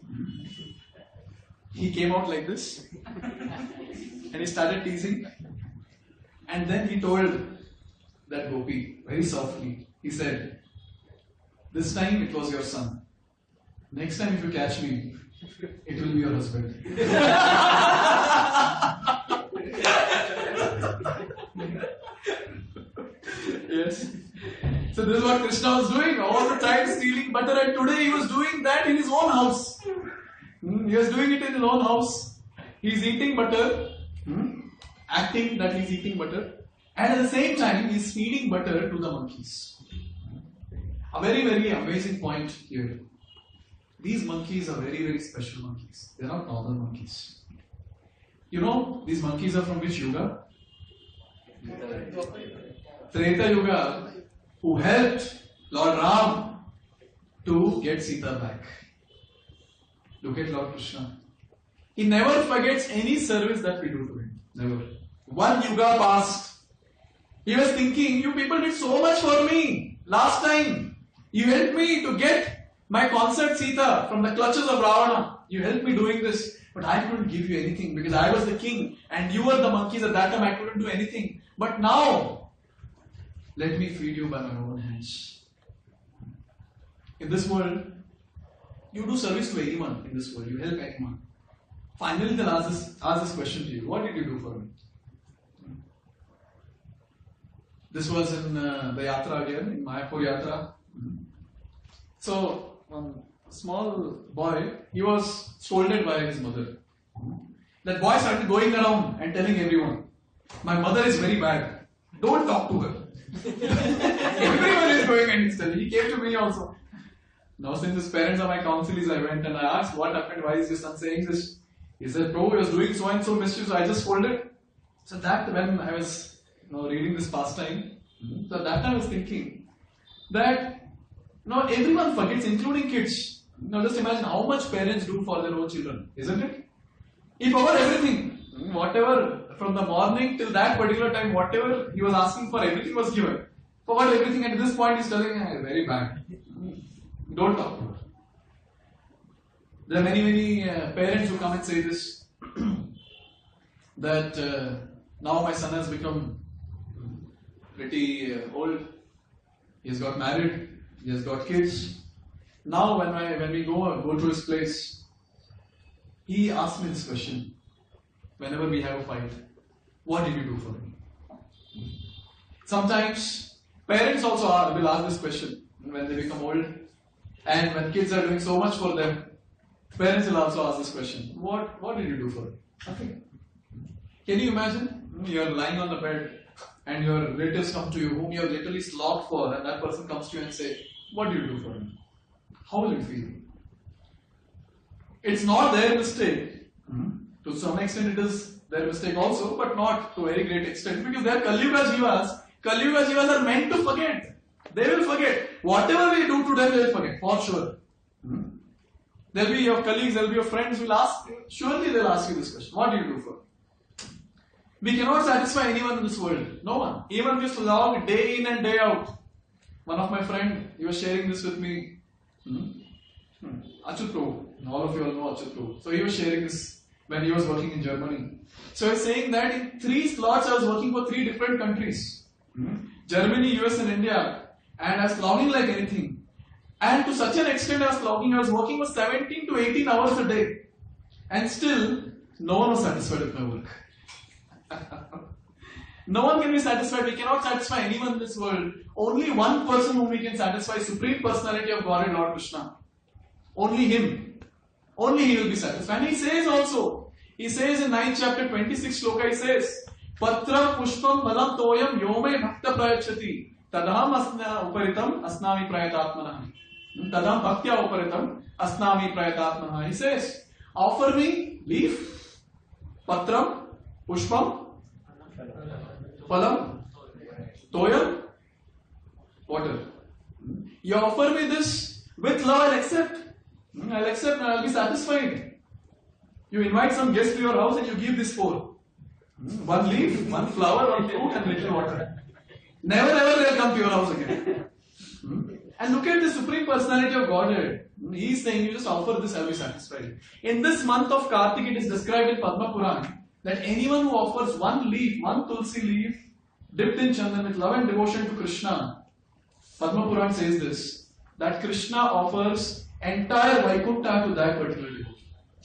He came out like this and he started teasing. And then he told that gopi very softly, he said, "This time it was your son. Next time if you catch me, it will be your husband. Yes. So this is what Krishna was doing all the time, stealing butter, and today he was doing that in his own house. Hmm, He was doing it in his own house. He's eating butter, hmm, acting that he's eating butter, and at the same time he's feeding butter to the monkeys. A very, very amazing point here. These monkeys are very, very special monkeys. They're not normal monkeys. You know, these monkeys are from which yuga? Treta Yuga, who helped Lord Ram to get Sita back. Look at Lord Krishna. He never forgets any service that we do to him. Never. One yuga passed. He was thinking, you people did so much for me last time. You helped me to get my consort Sita from the clutches of Ravana. You helped me doing this. But I couldn't give you anything because I was the king and you were the monkeys at that time. I couldn't do anything. But now, let me feed you by my own hands. In this world, you do service to anyone in this world. You help anyone. Finally, they'll ask this, ask this question to you. What did you do for me? This was in uh, the Yatra again, in Mayapur Yatra. So, um, a small boy, he was scolded by his mother. That boy started going around and telling everyone, my mother is very bad. Don't talk to her. Everyone is going and he's telling. He came to me also. Now since his parents are my counselees, I went and I asked, what happened? Why is your son saying this? He said, bro, he was doing so and so mischief, so I just scolded. So that when I was you know, reading this pastime, so that time I was thinking that you know, everyone forgets, including kids. Now just imagine how much parents do for their own children, isn't it? He forgot everything. Whatever, from the morning till that particular time, whatever he was asking for, everything was given. Forgot everything, and at this point he's telling, hey, very bad. Don't talk to her. There are many, many uh, parents who come and say this, that uh, now my son has become pretty uh, old, he has got married, he has got kids. Now when, I, when we go, go to his place, he asks me this question, whenever we have a fight, what did you do for me? Sometimes parents also are, will ask this question when they become old, and when kids are doing so much for them, parents will also ask this question, what, what did you do for me? Nothing. Can you imagine? You are lying on the bed and your relatives come to you whom you have literally slogged for, and that person comes to you and say, what did you do for me? How will you feel? It's not their mistake. Mm-hmm. To some extent it is their mistake also, but not to a very great extent, because they are Kali Yuga Jivas. Kali Yuga Jivas are meant to forget. They will forget. Whatever we do to them, they will forget, for sure. Hmm? There will be your colleagues, there will be your friends who will ask, surely they will ask you this question. What do you do for? We cannot satisfy anyone in this world. No one. Even if you log day in and day out. One of my friends, he was sharing this with me. Hmm? Hmm. Achut Prabhu. All of you all know Achut Prabhu. So he was sharing this when he was working in Germany. So he was saying that in three slots I was working for three different countries. Hmm? Germany, U S and India. And I was logging like anything. And to such an extent I was logging, I was working for seventeen to eighteen hours a day. And still, no one was satisfied with my work. No one can be satisfied. We cannot satisfy anyone in this world. Only one person whom we can satisfy, Supreme Personality of Godhead, Lord Krishna. Only Him. Only He will be satisfied. And He says also, He says in ninth chapter, twenty-sixth shloka, He says, Patra pushpam phalam toyam yome bhakta prayachati. Tadaham asna uparitam asnami prayatatmanaha. Tadam bhaktya uparitam asnami prayatatmanaha. He says, offer me leaf, patram, pushpam, phalam, toyam, water. You offer me this with love, I'll accept. I'll accept and I'll be satisfied. You invite some guest to your house and you give this four. One leaf, one flower, one fruit and little water. Never ever they'll come to your house again. Hmm? And look at the Supreme Personality of Godhead. He is saying, you just offer this, I'll be satisfied. In this month of Kartik, it is described in Padma Puran that anyone who offers one leaf, one tulsi leaf, dipped in chandan with love and devotion to Krishna, Padma Puran says this, that Krishna offers entire Vaikuntha to that particular devotee.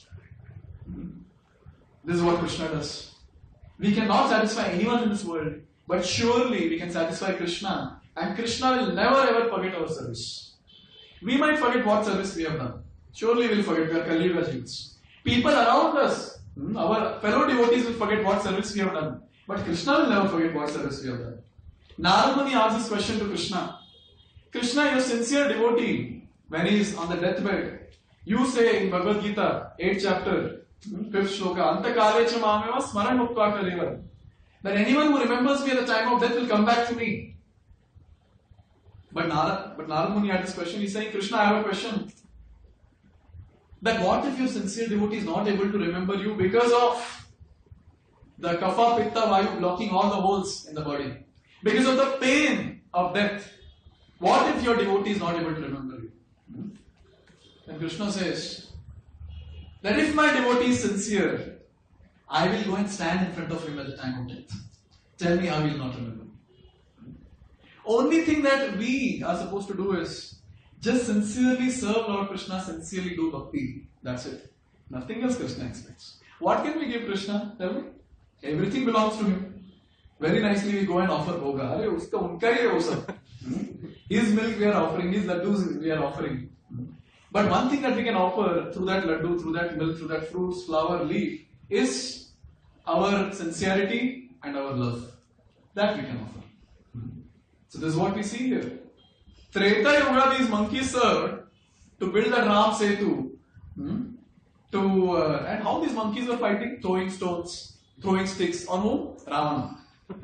This is what Krishna does. We cannot satisfy anyone in this world, but surely we can satisfy Krishna, and Krishna will never ever forget our service. We might forget what service we have done. Surely we will forget. We are Kali Yuga Jeevas. People around us, our fellow devotees will forget what service we have done. But Krishna will never forget what service we have done. Narad Muni asked this question to Krishna. Krishna, your sincere devotee, when he is on the deathbed, you say in Bhagavad Gita, eighth chapter, fifth shloka, Antakale cha mameva smaran mukta kaleva, that anyone who remembers me at the time of death will come back to me. But Narad, but Narad Muni had this question. He's saying, Krishna, I have a question. That what if your sincere devotee is not able to remember you because of the kapha, pitta, vayu blocking all the holes in the body? Because of the pain of death. What if your devotee is not able to remember you? And Krishna says that if my devotee is sincere, I will go and stand in front of him at the time of death. Tell me how he will not remember. Only thing that we are supposed to do is just sincerely serve Lord Krishna, sincerely do bhakti. That's it. Nothing else Krishna expects. What can we give Krishna? Tell me. Everything belongs to him. Very nicely we go and offer bhoga. Arey, uska unka hi hai wo sab. His milk we are offering, his laddus we are offering. But one thing that we can offer through that laddu, through that milk, through that fruits, flower, leaf is our sincerity and our love. That we can offer. So this is what we see here. Treta Yuga, these monkeys served to build the Ram Setu. Hmm? To uh, and how these monkeys were fighting? Throwing stones, throwing sticks on whom? Ravana.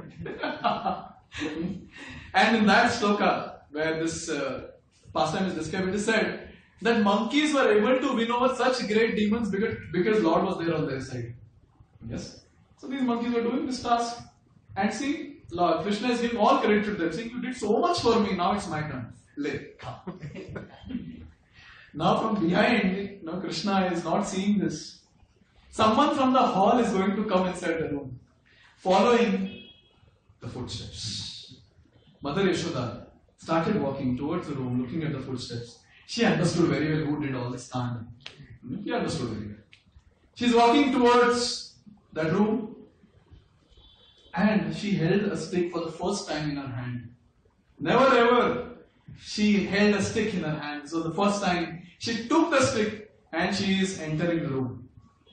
And in that shloka, where this uh, pastime is described, it is said that monkeys were able to win over such great demons because, because Lord was there on their side. Yes. So these monkeys were doing this task. And see, Lord Krishna is giving all credit to them, saying, you did so much for me, now it's my turn. Let come. Now from behind, you know, Krishna is not seeing this. Someone from the hall is going to come inside the room, following the footsteps. Mother Yashoda started walking towards the room, looking at the footsteps. She understood very well who did all this stand. She understood very well. She's walking towards that room, and she held a stick for the first time in her hand. Never ever she held a stick in her hand. So the first time she took the stick and she is entering the room.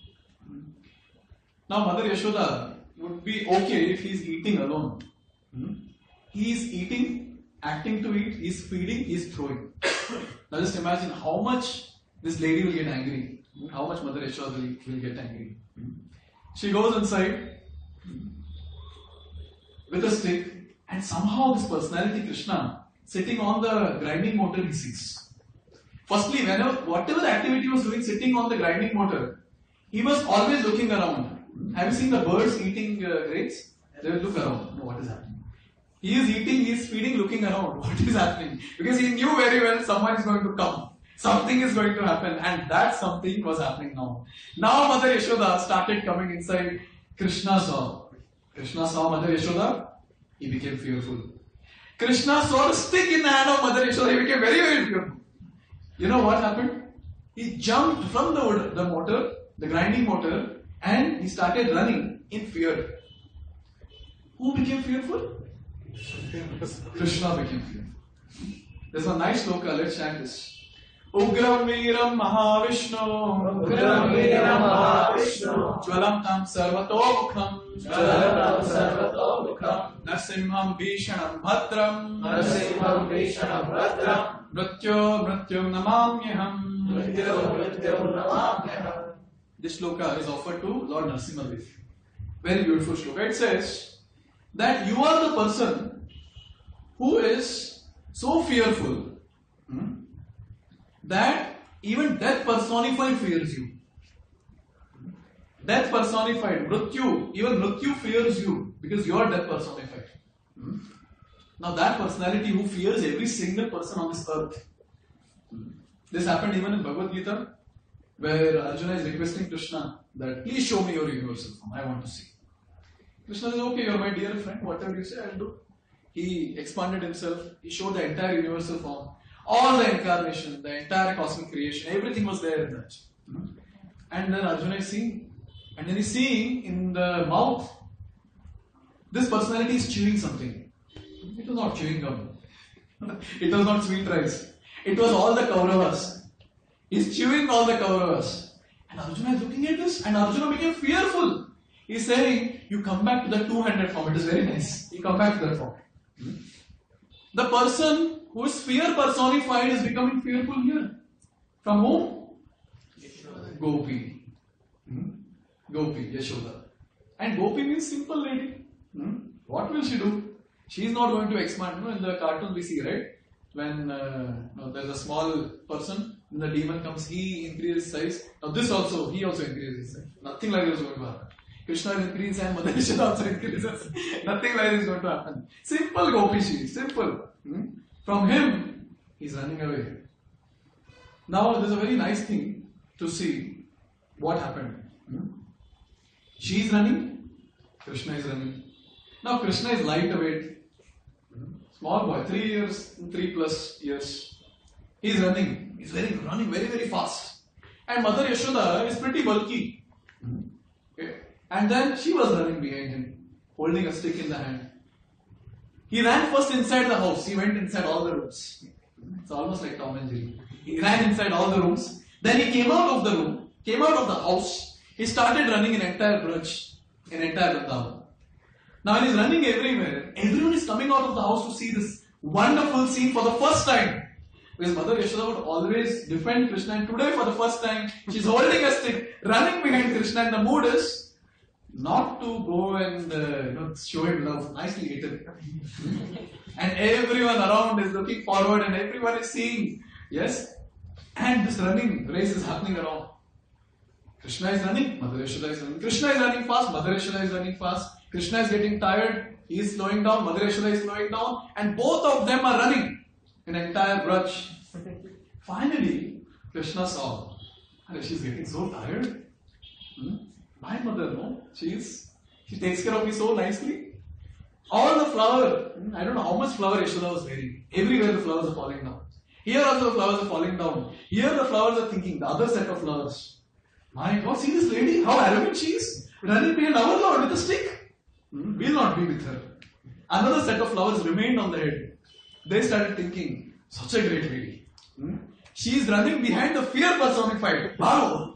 Now Mother Yashoda would be okay if he is eating alone. He is eating, acting to eat, he is feeding, he is throwing. Now just imagine how much this lady will get angry. How much Mother Yashoda will, will get angry. She goes inside with a stick, and somehow this personality Krishna sitting on the grinding motor he sees. Firstly, whenever whatever activity he was doing sitting on the grinding motor, he was always looking around. Have you seen the birds eating uh, grains? They will look around. No, what is happening? He is eating, he is feeding, looking around. What is happening? Because he knew very well someone is going to come. Something is going to happen, and that something was happening now. Now Mother Yashoda started coming inside. Krishna saw. Krishna saw Mother Yashoda. He became fearful. Krishna saw the stick in the hand of Mother Yashoda. He became very, very fearful. You know what happened? He jumped from the wood, the motor, the grinding motor, and he started running in fear. Who became fearful? Krishna became fearful. There's a nice shloka. Let's chant this. Ugram Veeram Mahavishnu Ugram Veeram Mahavishnu Jwalam Tam Sarvato Mukham Jwalam Sarvato Mukham Narsimham Bhishanam Bhadram Narsimham Bhishanam Bhadram Mrityo Mrityo Namamyaham Mrityo Mrityo Namamyaham. This shloka is offered to Lord Narasimhadev. Very beautiful shloka. It says that you are the person who is so fearful hmm, that even death personified fears you. Death personified, Mrityu, even Mrityu fears you because you are death personified. Hmm? Now that personality who fears every single person on this earth. Hmm? This happened even in Bhagavad Gita, where Arjuna is requesting Krishna that please show me your universal form, I want to see. Krishna says, okay, you are my dear friend, whatever you say, I'll do. He expanded himself, he showed the entire universal form. All the incarnation, the entire cosmic creation, everything was there in that. And then Arjuna is seeing, and then he's seeing in the mouth, this personality is chewing something. It was not chewing gum. It was not sweet rice. It was all the Kauravas. He's chewing all the Kauravas. And Arjuna is looking at this, and Arjuna became fearful. He's saying, you come back to the two-handed form. It is very nice. You come back to that form. The person who is fear personified is becoming fearful here. From whom? Gopi. Hmm? Gopi, Yashoda. And Gopi means simple lady. Hmm? What will she do? She is not going to expand. You know, in the cartoon we see, right? When uh, no, there's a small person, when the demon comes, he increases size. Now this also, he also increases size. Nothing like this is going to happen. Krishna will increase and Mother Yashoda also increases. Nothing like this is going to happen. Simple Gopi she is. Simple. Hmm? From him, he's running away. Now there's a very nice thing to see what happened. Hmm? She is running, Krishna is running. Now Krishna is lightweight. Small boy, three years, three plus years. He is running. He's very running very, very fast. And Mother Yashoda is pretty bulky. Okay. And then she was running behind him, holding a stick in the hand. He ran first inside the house. He went inside all the rooms. It's almost like Tom and Jerry. He ran inside all the rooms. Then he came out of the room, came out of the house. He started running an entire Braj, an entire Vrindavan. Now when he's running everywhere, everyone is coming out of the house to see this wonderful scene for the first time. Because Mother Yashoda would always defend Krishna, and today for the first time, she's holding a stick, running behind Krishna, and the mood is not to go and uh, you know, show him love, nicely hidden. And everyone around is looking forward, and everyone is seeing, yes, and this running race is happening around. Krishna is running, Mother Yashoda is running. Krishna is running fast, Mother Yashoda is running fast. Krishna is getting tired, he is slowing down, Mother Yashoda is slowing down, and both of them are running an entire Braj. Finally, Krishna saw, she's getting so tired. Hmm? My mother, no, she is, she takes care of me so nicely. All the flower, I don't know how much flower Yashoda was wearing. Everywhere the flowers are falling down. Here also the flowers are falling down. Here the flowers are thinking, the other set of flowers. My God, see this lady, how arrogant she is. Running behind our Lord with a stick. Hmm? We'll not be with her. Another set of flowers remained on the head. They started thinking, such a great lady. Hmm? She is running behind the fear personified. Wow!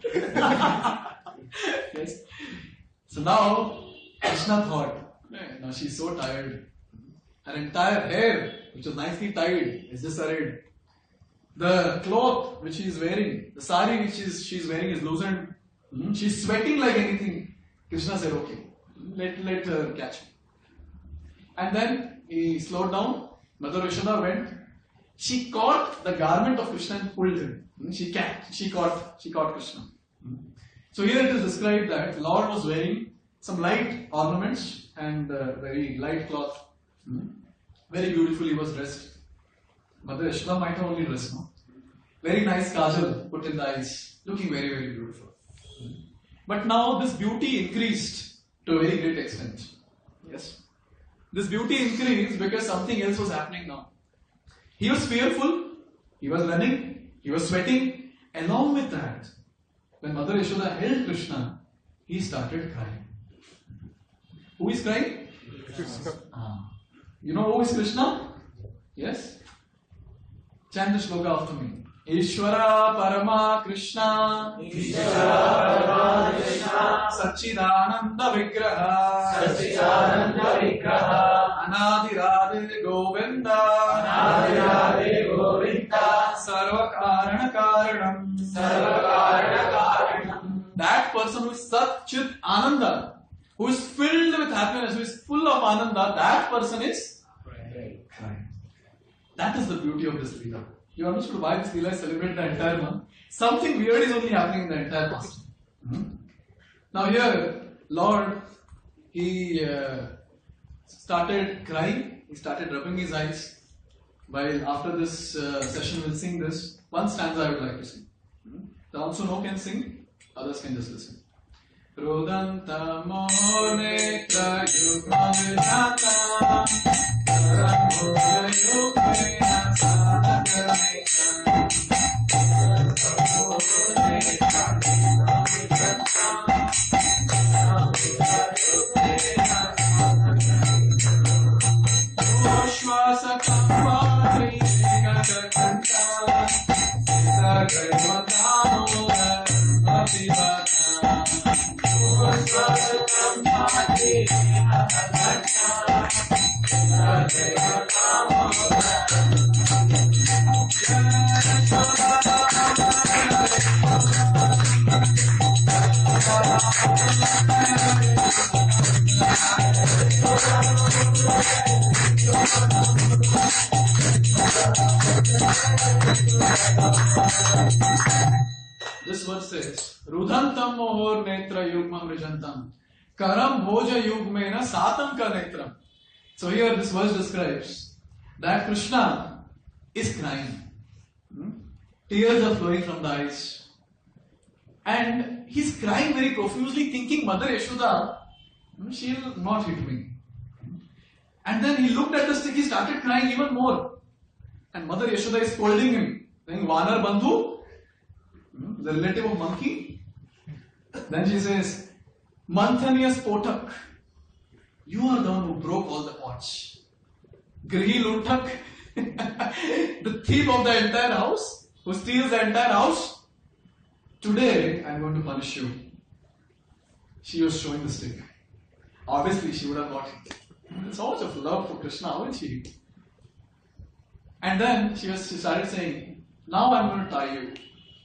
Yes. So now, Krishna thought, now she's so tired. Her entire hair, which was nicely tied, is disarrayed. The cloth which she is wearing, the sari which is, she is wearing is loosened. Hmm? She's sweating like anything. Krishna said, okay, let, let her catch me. And then he slowed down. Mother Yashoda went. She caught the garment of Krishna and pulled him. Hmm? She, ca- she, caught, she caught Krishna. Hmm? So here it is described that Lord was wearing some light ornaments and uh, very light cloth. Hmm? Very beautifully he was dressed. Mother Yashoda might have only dressed, no? Very nice kajal put in the eyes, looking very, very beautiful. But now this beauty increased to a very great extent. Yes. This beauty increased because something else was happening now. He was fearful, he was running, he was sweating. Along with that, when Mother Yashoda held Krishna, he started crying. Who is crying? Krishna. Ah. You know who is Krishna? Yes? Chant the shloka after me. Ishvara Parama Krishna Ishvara Parama Krishna Satchidananda Vigraha Satchidananda Vigraha Anadirade Govinda Anadirade Govinda Sarva Karana Karanam Sarva Karana Karanam. That person who is Sat Chit Ananda, who is filled with happiness, who is full of Ananda, that person is crying. That is the beauty of this Leela. You understood why this Leela is celebrated the entire month? Something weird is only happening in the entire past. Hmm? Now here, Lord, he uh, started crying, he started rubbing his eyes. While after this uh, session we'll sing this. One stanza I would like to sing. Hmm? The ones who know can sing, others can just listen. Rodanta monetra yugmavijata Saramboja yugmena sanakame This verse says, Rudhantam mohor netra yugmam rijantam karam bhoja yugmena satam ka netram. So here this verse describes that Krishna is crying. Hmm? Tears are flowing from the eyes. And he's crying very profusely, thinking, Mother Yashoda, she will not hit me. And then he looked at the stick, he started crying even more. And Mother Yashoda is scolding him, saying, Vanar Bandhu, the relative of monkey. Then she says, Manthaniya Spotak, you are the one who broke all the pots. Grihi Luntak, the thief of the entire house, who steals the entire house. Today, I am going to punish you. She was showing the stick. Obviously, she would have got it. So much of love for Krishna, wouldn't she? And then she, was, she started saying, now I am going to tie you.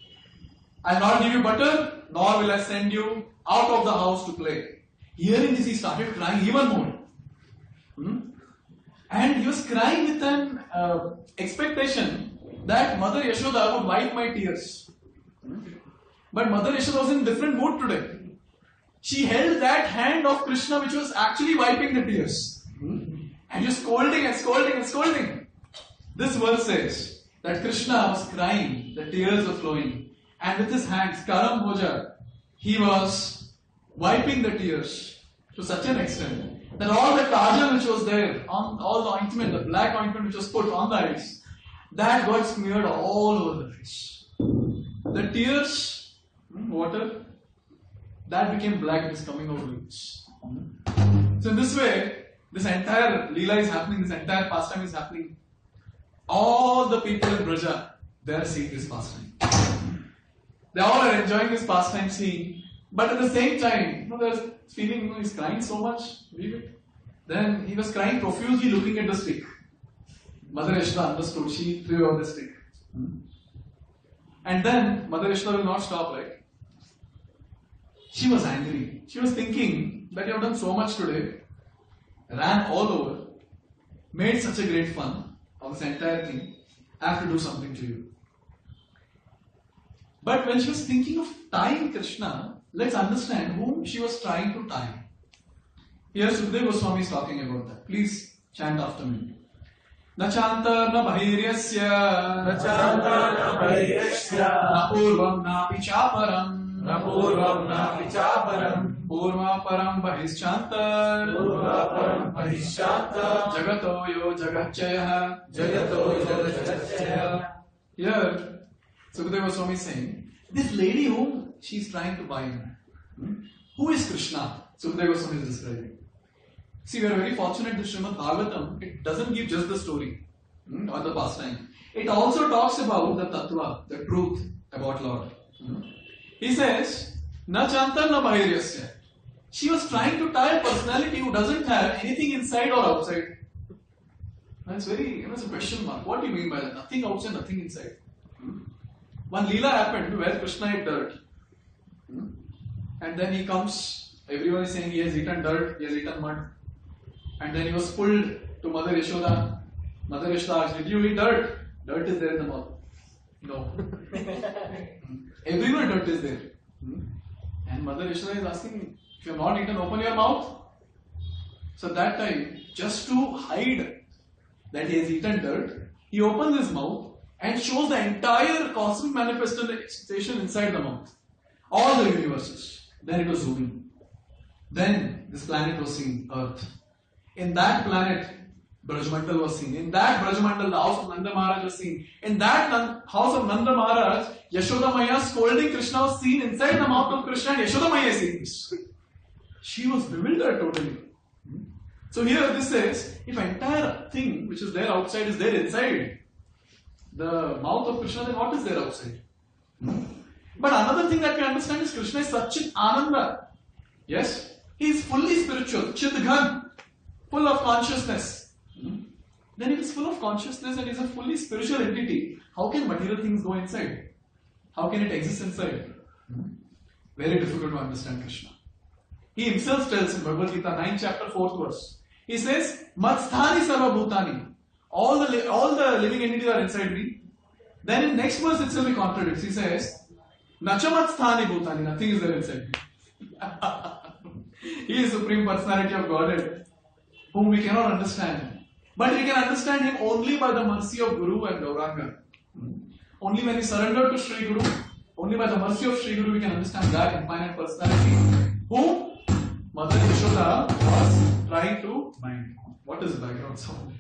I will not give you butter, nor will I send you out of the house to play. Hearing this, he started crying even more. Hmm? And he was crying with an uh, expectation that Mother Yashoda would wipe my tears. Hmm? But Mother Yashoda was in a different mood today. She held that hand of Krishna which was actually wiping the tears. Hmm? And he was scolding and scolding and scolding. This verse says that Krishna was crying, the tears were flowing. And with his hands, Karam Bhoja, he was wiping the tears to such an extent that all the kajal which was there, on all the ointment, the black ointment which was put on the eyes, that got smeared all over the face. The tears, water, that became black, it is coming over the face. So in this way, this entire Leela is happening, this entire pastime is happening. All the people in Braja, they are seeing this pastime. They all are enjoying this pastime scene, but at the same time, you know, they're feeling, you know, he's crying so much, leave it. Then he was crying profusely looking at the stick. Mother Yashoda understood, she threw out the stick. And then Mother Yashoda will not stop, right? She was angry. She was thinking that you have done so much today, ran all over, made such a great fun of this entire thing, I have to do something to you. But when she was thinking of tying Krishna, let's understand whom she was trying to tie. Here Sukadeva Goswami is talking about that. Please chant after me. Na chanta na bahiryasya, na chanta na bahiryasya, na purvam na pichaparam, na purvam na pichaparam, purva param bahischanta, purva param bahischanta, jagato yo jagacchaya, jagato yo jagacchaya. Here Sukadeva Goswami is saying, this lady whom she is trying to bind, hmm? who is Krishna? Sukadeva Goswami is describing. See, we are very fortunate that Srimad Bhagavatam, it doesn't give just the story hmm, or the pastime. It also talks about the tattva, the truth about Lord. Hmm? He says, Na chanta na bahiryasya. She was trying to tie a personality who doesn't have anything inside or outside. That's very, you know, it's a question mark. What do you mean by that? Nothing outside, nothing inside. Hmm? One Leela happened where Krishna ate dirt. Hmm? And then he comes, everyone is saying he has eaten dirt, he has eaten mud. And then he was pulled to Mother Yashoda. Mother Yashoda asked, did you eat dirt? Dirt is there in the mouth. No. Everywhere dirt is there. Hmm? And Mother Yashoda is asking, if you have not eaten, open your mouth. So that time, just to hide that he has eaten dirt, he opens his mouth and shows the entire cosmic manifestation inside the mouth. All the universes. Then it was zooming. Then this planet was seen, Earth. In that planet, Brajmandal was seen. In that Brajmandal, the house of Nanda Maharaj was seen. In that Nan- house of Nanda Maharaj, Yashoda Maya scolding Krishna was seen inside the mouth of Krishna, and Yashoda Maya is seeing this. She was bewildered totally. So here this says, if entire thing which is there outside is there inside the mouth of Krishna, then what is there outside? But another thing that we understand is Krishna is Satchit Ananda. Yes? He is fully spiritual, Chidghan, full of consciousness. Then if he is full of consciousness and is a fully spiritual entity, how can material things go inside? How can it exist inside? very difficult to understand Krishna. He himself tells in Bhagavad Gita, ninth chapter, fourth verse. He says, Matsthani sarva bhutani. All the, li- all the living entities are inside me. Then in next verse itself he contradicts. He says, Nacha matsthani bhutani. Nothing is there inside me. He is Supreme Personality of Godhead, whom we cannot understand. But we can understand him only by the mercy of Guru and Gauranga. Only when we surrender to Sri Guru, only by the mercy of Sri Guru we can understand that infinite personality, whom Mother Yashoda was trying to mind. What is the background sound?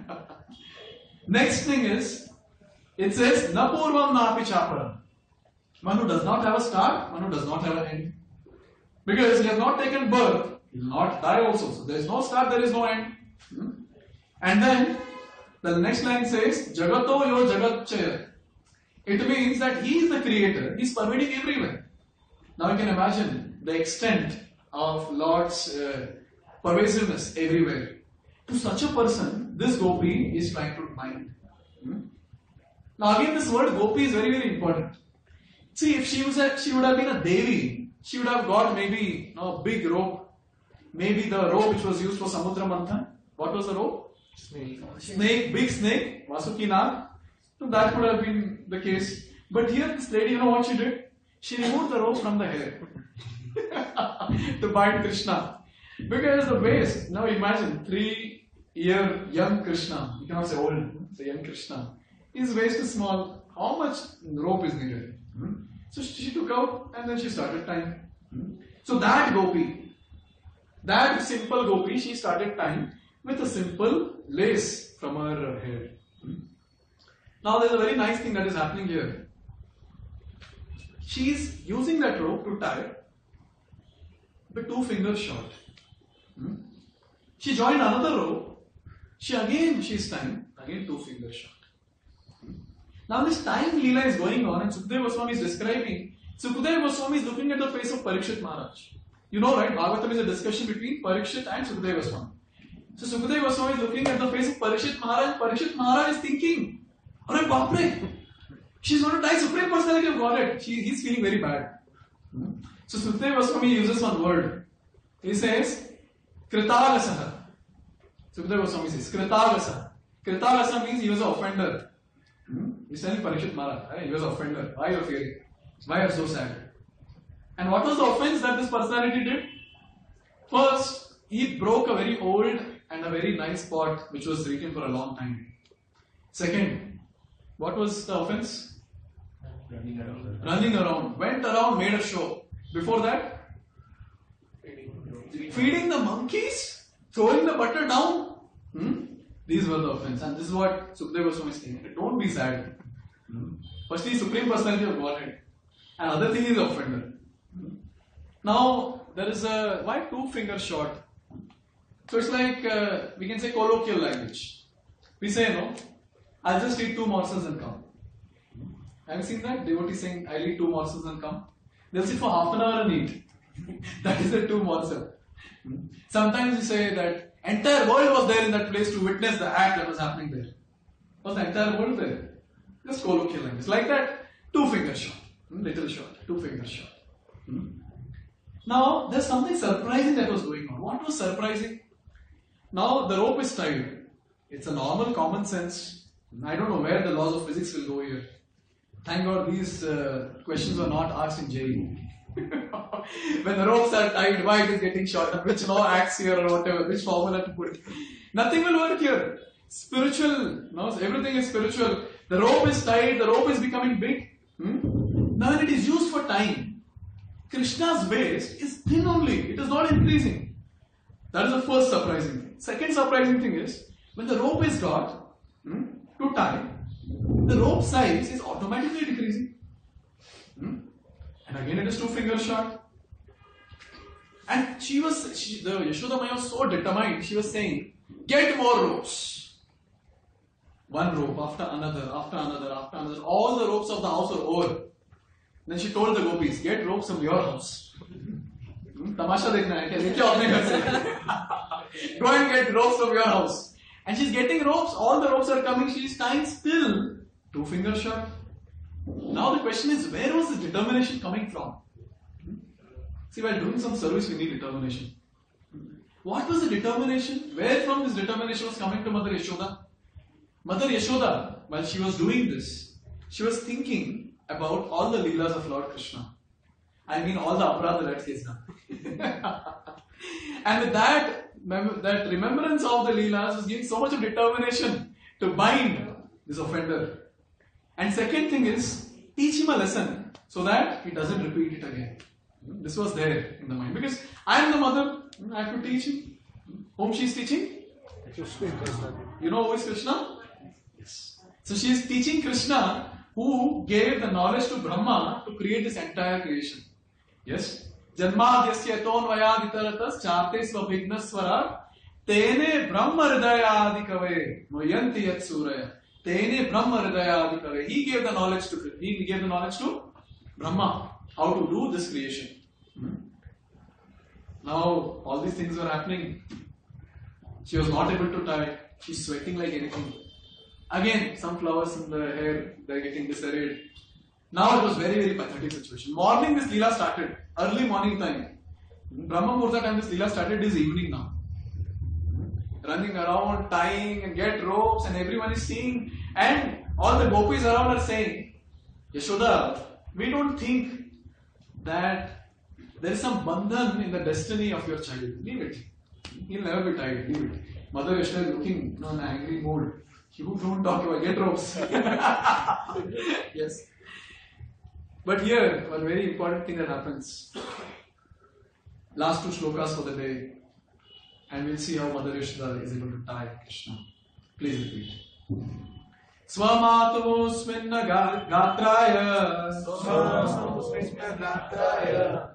Next thing is, it says, Na purvam na api chaparam. One who does not have a start, one who does not have an end. Because he has not taken birth, he will not die also. So there is no start, there is no end. Hmm? And then, the next line says, Jagato yo jagatchaya. It means that he is the creator, he is pervading everywhere. Now you can imagine the extent of Lord's uh, pervasiveness everywhere. To such a person, this gopi is trying to mind. Hmm? Now again, this word gopi is very, very important. See, if she was a, she would have been a devi, she would have got maybe you know, a big rope. Maybe the rope which was used for Samudra Manthan. What was the rope? Snake. Snake, big snake, Vasuki Nag. So that would have been the case. But here, this lady, you know what she did? She removed the rope from the hair to bind Krishna. Because the waist, now imagine, three year young Krishna, you cannot say old, say young Krishna. His waist is small. How much rope is needed? Hmm? So she took out and then she started tying. Hmm? So that gopi, that simple gopi, she started tying with a simple lace from her hair. Hmm? Now there's a very nice thing that is happening here. She is using that rope to tie with two fingers short. Hmm? She joined another rope. She again, she is tying, again two fingers short. Hmm? Now this time Leela is going on and Sukadeva Goswami is describing. Sukadeva Goswami is looking at the face of Parikshit Maharaj. You know, right? Bhagavatam is a discussion between Parikshit and Sukadeva Goswami. So Sukadeva Goswami is looking at the face of Parikshit Maharaj. Parikshit Maharaj is thinking, Arre Bapre, she's going to die Supreme Personality of Godhead. She, he's feeling very bad. Hmm? So Sukadeva Goswami uses one word. He says, Kritagasaha. Sukadeva Goswami says, Kritagasaha. Kritagasa means he was an offender. Hmm? He's telling Parikshit Maharaj, hey, he was an offender. Why are you fearing? Why are you so sad? And what was the offense that this personality did? First, he broke a very old and a very nice pot which was written for a long time. Second, what was the offense? Running around. Running around. Went around, made a show. Before that, feeding the monkeys, throwing the butter down. Hmm? These were the offense. And this is what Sukadeva Goswami is saying. Don't be sad. Hmm? Firstly, Supreme Personality of Godhead. And other thing is offender. Hmm? Now, there is a, why two fingers short? So it's like, uh, we can say colloquial language. We say, no, I'll just eat two morsels and come. Have you seen that? Devotee saying, I'll eat two morsels and come. They'll sit for half an hour and eat. That is the two morsel. Sometimes we say that entire world was there in that place to witness the act that was happening there. Was the entire world there? Just colloquial language. Like that, two fingers short. Little short. Two fingers short. Now, there's something surprising that was going on. What was surprising? Now, the rope is tied. It's a normal common sense. I don't know where the laws of physics will go here. Thank God these uh, questions were not asked in jail. When the ropes are tied, why it is getting shorter, which law acts here or whatever, which formula to put. Nothing will work here. Spiritual, no, everything is spiritual. The rope is tied, the rope is becoming big. Hmm? Now when it is used for tying, Krishna's waist is thin only, it is not increasing. That is the first surprising thing. Second surprising thing is, when the rope is got hmm, to tie, the rope size is automatically decreasing. Hmm? And again it is two fingers short. And she was, she, the Yashoda Maya was so determined, she was saying, get more ropes. One rope after another, after another, after another. All the ropes of the house were over. Then she told the gopis, get ropes from your house. Hmm? Tamasha dekhna hai, kya apne ghar se. Go and get ropes from your house. And she's getting ropes, all the ropes are coming, she's tying still two fingers short. Now the question is, where was the determination coming from? See, while doing some service, we need determination. What was the determination? Where from this determination was coming to Mother Yashoda? Mother Yashoda, while she was doing this, she was thinking about all the leelas of Lord Krishna. I mean, all the aparadha that he has done. And with that, that remembrance of the leelas was giving so much of determination to bind this offender. And second thing is, teach him a lesson so that he doesn't repeat it again. This was there in the mind. Because I am the mother, I have to teach him. Whom she is teaching? You know who is Krishna? Yes. So she is teaching Krishna, who gave the knowledge to Brahma to create this entire creation. Yes? Janmadhyasya tonvayaditaratas charte svabhignaswara tene brahma hridayadikave moyanti yat suraya tene brahma hridayadikave. He gave the knowledge to he gave the knowledge to Brahma how to do this creation. Hmm. Now all these things were happening. She was not able to tie. She's sweating like anything. Again, some flowers in the hair, they're getting disarrayed. Now it was very, very pathetic situation. Morning, this Leela started. Early morning time. Brahma Muhurta time, this Leela started is evening now. Running around, tying and get ropes, and everyone is seeing. And all the gopis around are saying, Yashoda, we don't think that there is some bandhan in the destiny of your child. Leave it. He'll never be tied. Leave it. Mother Yashoda is looking in an angry mood. You don't talk about get ropes. Yes. But here, one very important thing that happens. Last two shlokas for the day. And we'll see how Mother Yashoda is able to tie Krishna. Please repeat. Swamatu sminna gatraya Swamatu sminna gatraya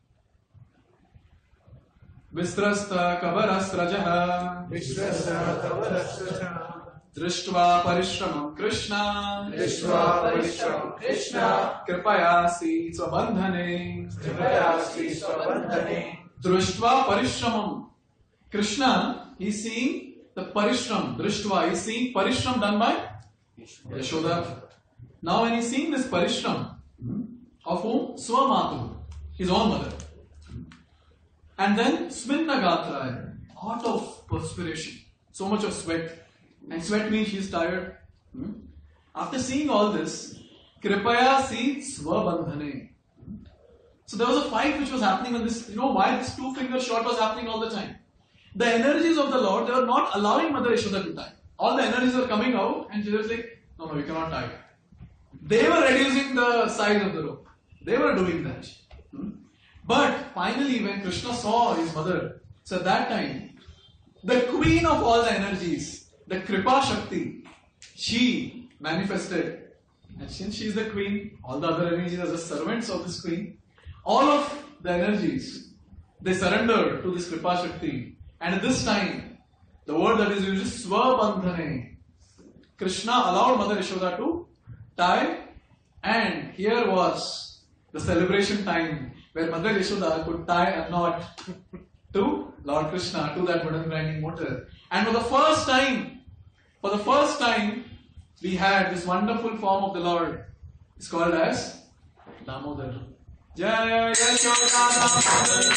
Vistrasta kavarasrajaha Vistrasta kavarasrajaha Drishtva parishramam Krishna Drishtva parishramam Krishna Kripayasi swabandhane Kripayasi swabandhane Drishtva parishramam Krishna, he is seeing the parishram. Drishtva, he is seeing parishram done by Yashoda. Now when he is seeing this parishram of whom? Swamatu, his own mother. And then sminna gatraya, lot of perspiration, so much of sweat. And sweat means she is tired. Hmm? After seeing all this, Kripaya si swabandhane. So there was a fight which was happening on this. You know why this two finger shot was happening all the time? The energies of the Lord, they were not allowing Mother Yashoda to tie. All the energies were coming out and she was like, no, no, we cannot tie. They were reducing the size of the rope. They were doing that. Hmm? But finally when Krishna saw his mother, so at that time, the queen of all the energies, the Kripa Shakti, she manifested. And since she is the queen, all the other energies are just servants of this queen. All of the energies, they surrendered to this Kripa Shakti. And at this time, the word that is used is Swabandhane. Krishna allowed Mother Yashoda to tie. And here was the celebration time where Mother Yashoda could tie a knot to Lord Krishna, to that wooden grinding motor. And for the first time, for the first time, we had this wonderful form of the Lord. It's called as Damodar. Jaya Yashoda Damodar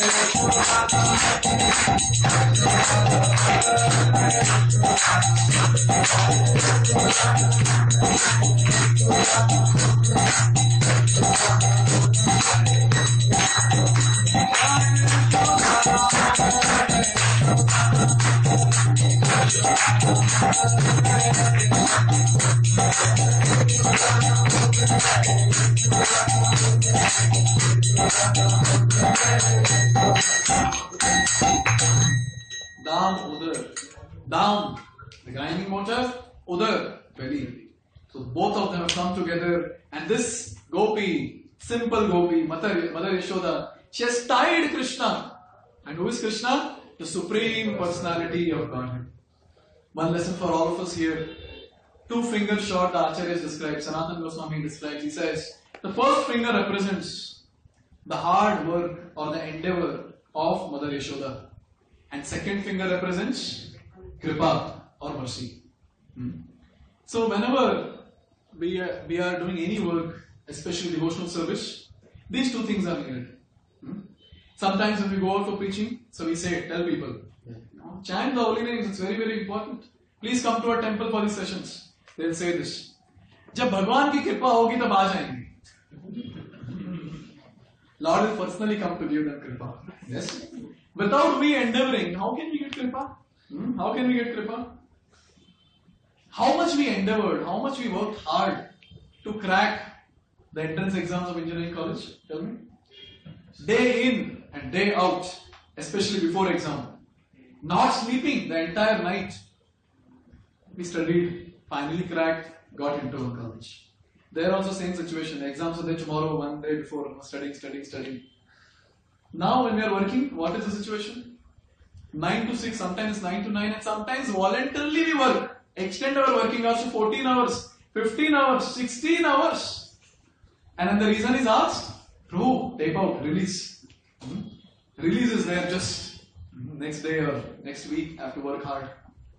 Dam, Udar. Dam, the grinding motor, Udar, belly. So both of them have come together, and this Gopi, simple Gopi, Mother, Mother Yashoda, she has tied Krishna. And who is Krishna? The Supreme Personality of Godhead. One lesson for all of us here. Two finger shot, the Acharyas describes, Sanatana Goswami describes, he says, the first finger represents the hard work or the endeavor of Mother Yashoda. And second finger represents Kripa or mercy. Hmm. So whenever we are, we are doing any work, especially devotional service, these two things are needed. Hmm? Sometimes when we go out for preaching, so we say, tell people, you know, chant the holy names, it's very, very important. Please come to our temple for these sessions. They'll say this. जब भगवान की कृपा होगी तब आ जाएंगे. Lord will personally come to give them kripa. Yes. Without we endeavoring, how can we get kripa? Hmm? How can we get kripa? How much we endeavored, how much we worked hard to crack the entrance exams of engineering college? Tell me. Day in and day out, especially before exam. Not sleeping the entire night. We studied, finally cracked, got into a college. There also same situation. The exams are there tomorrow, one day before, studying, studying, studying. Now when we are working, what is the situation? nine to six, sometimes nine to nine, and sometimes voluntarily we work. Extend our working hours to fourteen hours, fifteen hours, sixteen hours. And then the reason is asked, Prabhu, tape out, release. Hmm? Release is there just next day or next week, I have to work hard.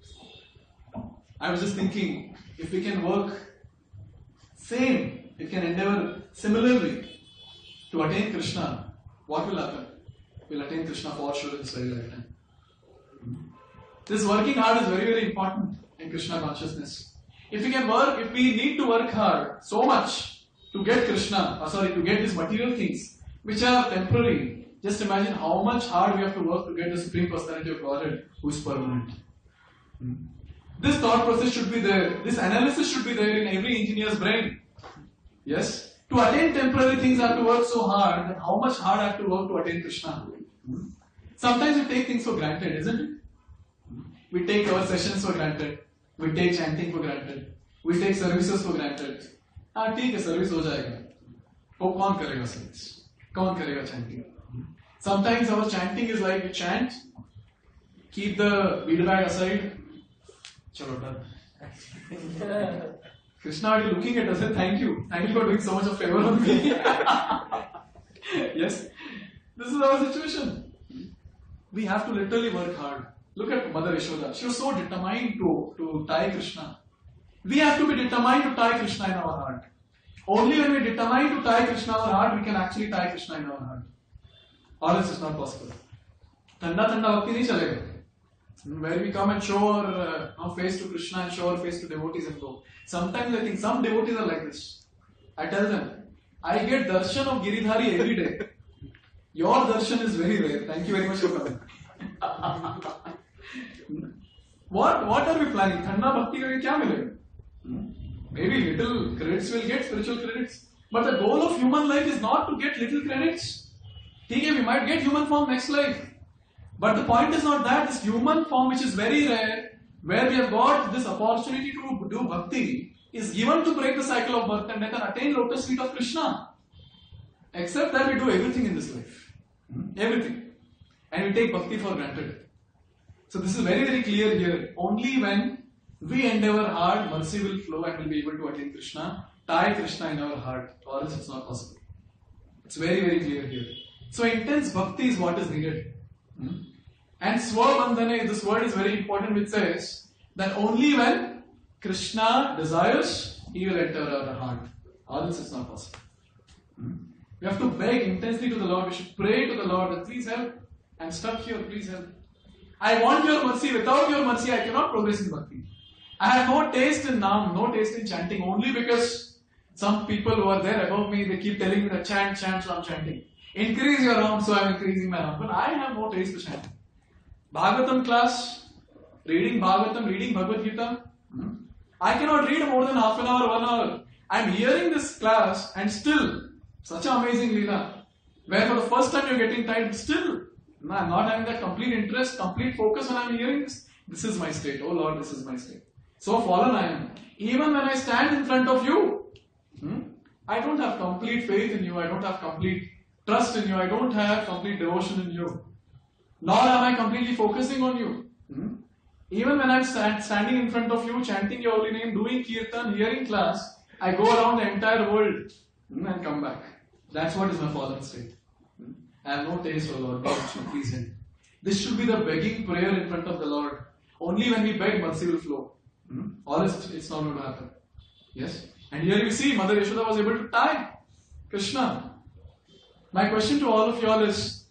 I was just thinking, if we can work same, if we can endeavor similarly to attain Krishna, what will happen? We'll attain Krishna for sure in this very lifetime. This working hard is very, very important in Krishna consciousness. If we can work, if we need to work hard so much to get Krishna, or sorry, to get these material things, which are temporary, just imagine how much hard we have to work to get the Supreme Personality of Godhead, who is permanent. Hmm. This thought process should be there. This analysis should be there in every engineer's brain. Yes? To attain temporary things, I have to work so hard, that how much hard I have to work to attain Krishna. Hmm. Sometimes we take things for granted, isn't it? We take our sessions for granted. We take chanting for granted. We take services for granted. हाँ ठीक है service हो जाएगा. वो कौन करेगा service? कौन करेगा chanting? Sometimes our chanting is like we chant, keep the bead bag aside. Chalo done. Krishna, are you looking at us? Thank you. Thank you for doing so much of favor on me. Yes, this is our situation. We have to literally work hard. Look at Mother Yashoda. She was so determined to, to tie Krishna. We have to be determined to tie Krishna in our heart. Only when we are determined to tie Krishna in our heart, we can actually tie Krishna in our heart. Or else it's not possible. Thanda thanda bhakti nahi chalega. Where we come and show our, uh, our face to Krishna and show our face to devotees and go. Sometimes I think some devotees are like this. I tell them, I get darshan of Giridhari every day. Your darshan is very rare. Thank you very much for coming. What what are we planning? Thanda bhakti karke kya milega? Maybe little credits will get, spiritual credits. But the goal of human life is not to get little credits. Okay, we might get human form next life. But the point is not that. This human form, which is very rare, where we have got this opportunity to do bhakti, is given to break the cycle of birth and death and attain lotus feet of Krishna. Except that we do everything in this life. Everything. And we take bhakti for granted. So this is very, very clear here. Only when we endeavor hard, mercy will flow and we'll be able to attain Krishna, tie Krishna in our heart, or else it's not possible. It's very, very clear here. So intense bhakti is what is needed. Hmm? And Swabandhane, this word is very important, which says that only when Krishna desires, he will enter our heart, or else it's not possible. Hmm? We have to beg intensely to the Lord. We should pray to the Lord that please help. I'm stuck here, please help. I want your mercy. Without your mercy, I cannot progress in bhakti. I have no taste in Naam, no taste in chanting, only because some people who are there above me, they keep telling me that chant, chant, so I'm chanting. Increase your Naam, so I'm increasing my Naam. But I have no taste to chant. Bhagavatam class, reading Bhagavatam, reading Bhagavad Gita. Hmm? I cannot read more than half an hour, one hour. I'm hearing this class and still, such an amazing Leela, where for the first time you're getting tired, still, I'm not having that complete interest, complete focus when I'm hearing this. This is my state. Oh Lord, this is my state. So fallen I am. Even when I stand in front of you, hmm, I don't have complete faith in you. I don't have complete trust in you. I don't have complete devotion in you. Nor am I completely focusing on you. Hmm? Even when I'm stand, standing in front of you, chanting your holy name, doing kirtan, hearing class, I go around the entire world hmm, and come back. That's what is my fallen state. Hmm? I have no taste, O Lord. God should please Him. This should be the begging prayer in front of the Lord. Only when we beg, mercy will flow. Hmm? Or else it's not going to happen. Yes? And here you see, Mother Yashoda was able to tie Krishna. My question to all of you all is,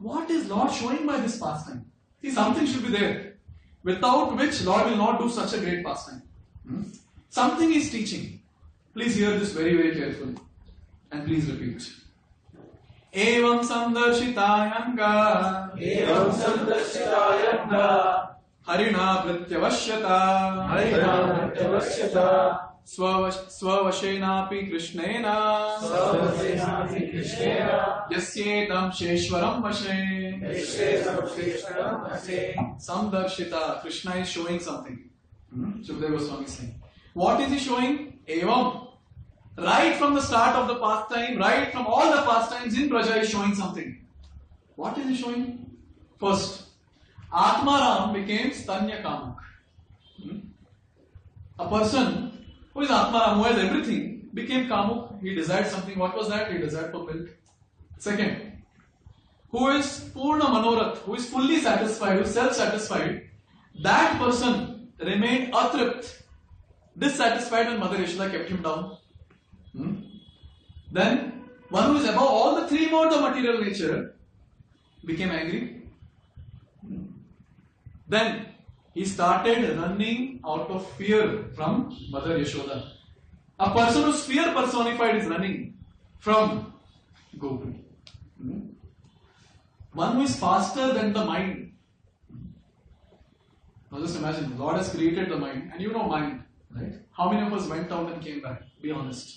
what is Lord showing by this pastime? See, something should be there, without which Lord will not do such a great pastime. Hmm? Something He is teaching. Please hear this very, very carefully. And please repeat. Evam samdarshitayanga Evam samdarshitayanga Harina pratyavashyata Harina pratyavashyata Swavashenapi Krishnena Swavasenapi Krishnena Yasyetam Sheshwaram Vashe Yashesam Sheshwaram Vashe. Samdarshita. Krishna is showing something. Hmm? Shukadeva Goswami is saying. What is He showing? Evam. Right from the start of the pastime, right from all the pastimes in Braja is showing something. What is He showing? First, Atmaram became Stanya Kamak. Hmm? A person who is Atmaram, who has everything, became Kamuk. He desired something. What was that? He desired for milk. Second, who is Purna Manorath, who is fully satisfied, who is self-satisfied, that person remained atript, dissatisfied when Mother Yashoda kept him down. Hmm? Then, one who is above all the three modes of material nature became angry. Hmm? Then, he started running out of fear from Mother Yashoda. A person whose fear personified is running from Gopi. Hmm? One who is faster than the mind. Now just imagine, God has created the mind, and you know mind, right? How many of us went out and came back? Be honest.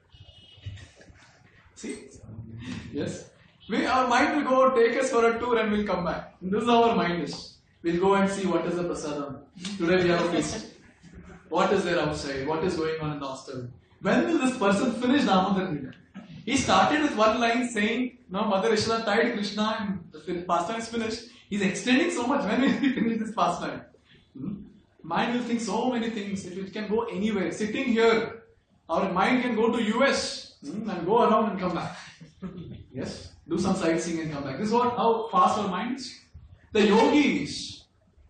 See? Yes? We, our mind will go take us for a tour and we'll come back. This is how our mind is. We'll go and see what is the prasadam. Today we have a feast. What is there outside? What is going on in the hostel? When will this person finish Damodar Leela? He started with one line saying, no, Mother Yashoda tied Krishna and the pastime is finished. He's extending so much. When will he finish this pastime? Hmm? Mind will think so many things. It can go anywhere. Sitting here, our mind can go to U S hmm, and go around and come back. Yes? Do some sightseeing and come back. This is what, how fast our mind is. The yogis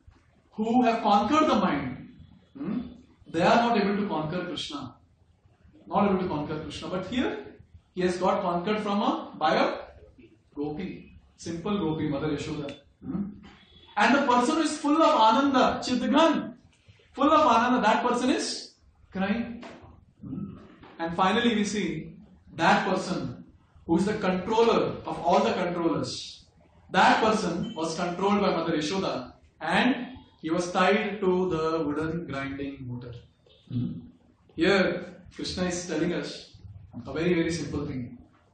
who have conquered the mind, hmm, they are not able to conquer Krishna. Not able to conquer Krishna. But here, he has got conquered from a, by a Gopi. Simple Gopi, Mother Yashoda. Hmm? And the person who is full of Ananda, Chidgan, full of Ananda, that person is crying. Hmm? And finally we see that person who is the controller of all the controllers. That person was controlled by Mother Yashoda and he was tied to the wooden grinding motor. Hmm? Here, Krishna is telling us a very, very simple thing.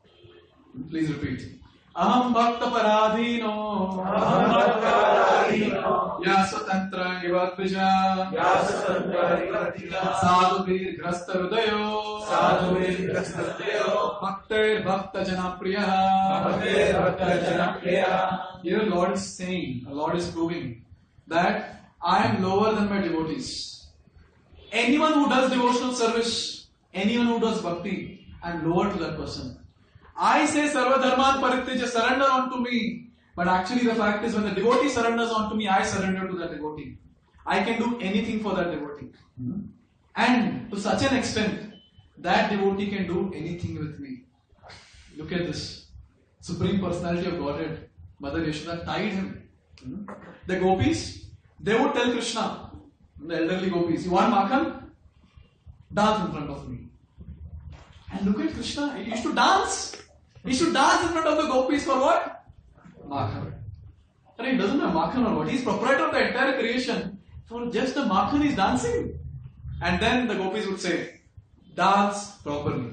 Please repeat. Aham bhakta paradhino Aham bhakta paradhino Yasatantra ivatvija Yasatantra ivatvija Sadhuvir grasta hrudayo Sadhuvir grasta hrudayo Bhaktair bhakta janapriya Bhaktair bhakta janapriya. Here Lord is saying, Lord is proving that I am lower than my devotees. Anyone who does devotional service, anyone who does bhakti, I am lower to that person. I say Sarva Dharman Parityaja, surrender unto me. But actually the fact is when the devotee surrenders unto me, I surrender to that devotee. I can do anything for that devotee. Mm-hmm. And to such an extent, that devotee can do anything with me. Look at this. Supreme Personality of Godhead, Mother Yashoda tied him. Mm-hmm. The gopis, they would tell Krishna, the elderly gopis, you want Makhan? Dance in front of me. And look at Krishna, he used to dance. He should dance in front of the gopis for what? Makhan. And he doesn't have Makhan or what? He's proprietor of the entire creation. For just the Makhan he's dancing. And then the gopis would say, dance properly.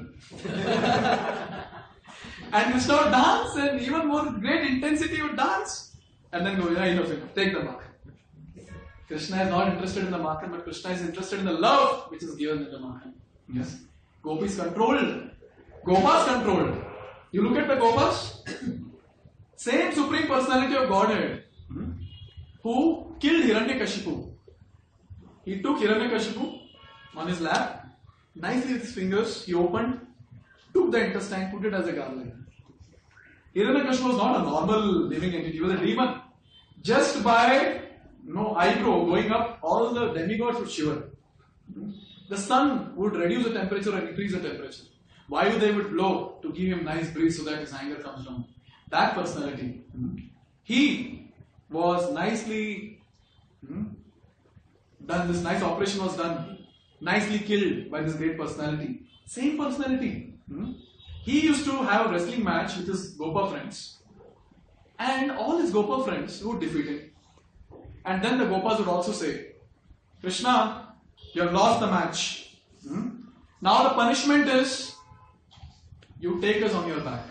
And Krishna would dance and even more great intensity would dance. And then go, yeah, enough, enough, take the Makhan. Krishna is not interested in the Makhan, but Krishna is interested in the love which is given in the Makhan. Yes. Gopis controlled. Gopas controlled. You look at the Gopas, same Supreme Personality of Godhead, hmm, who killed Hiranyakashipu. He took Hiranyakashipu on his lap, nicely with his fingers, he opened, took the intestine, put it as a garland. Hiranyakashipu was not a normal living entity, he was a demon. Just by no eyebrow going up, all the demigods would shiver. Hmm. The sun would reduce the temperature and increase the temperature. Vayu they would blow to give him nice breeze so that his anger comes down. that personality, hmm, he was nicely hmm, done, this nice operation was done, nicely killed by this great personality. Same personality. Hmm, he used to have a wrestling match with his Gopa friends, and all his Gopa friends would defeat him. And then the Gopas would also say, Krishna, you have lost the match. Hmm? Now the punishment is, you take us on your back.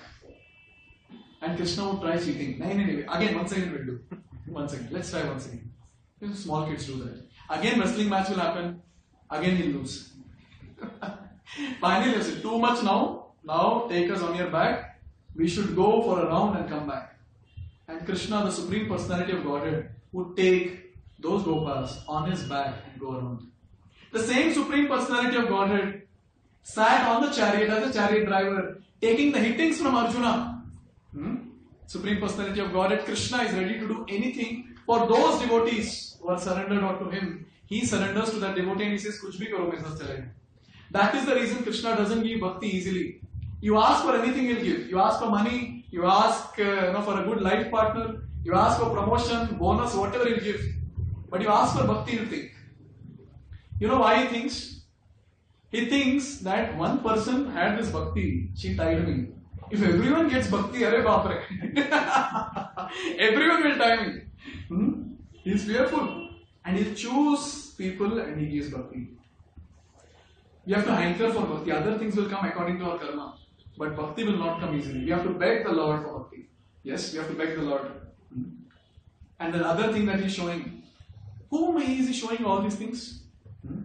And Krishna would try cheating. No, no, no. Again, once again we'll do. Once again. Let's try once again. You know, small kids do that. Again, wrestling match will happen. Again, he'll lose. Finally, he said, too much now. Now, take us on your back. We should go for a round and come back. And Krishna, the Supreme Personality of Godhead, would take those Gopas on his back and go around. The same Supreme Personality of Godhead sat on the chariot as a chariot driver, taking the hittings from Arjuna. Hmm? Supreme Personality of Godhead, Krishna is ready to do anything for those devotees who are surrendered unto him. He surrenders to that devotee and he says, Kuch bhi karo, main saath chalega. That is the reason Krishna doesn't give bhakti easily. You ask for anything, he'll give. You ask for money, you ask uh, you know, for a good life partner, you ask for promotion, bonus, whatever he'll give. But you ask for bhakti, he'll think. You know why he thinks? He thinks that one person had this bhakti, she tied me. If everyone gets bhakti, arey baapre. Everyone will tie me. Hmm? He is fearful. And he'll choose people and he gives bhakti. We have to hanker for bhakti. Other things will come according to our karma. But bhakti will not come easily. We have to beg the Lord for bhakti. Yes, we have to beg the Lord. Hmm? And the other thing that he is showing, whom is he showing all these things? Hmm?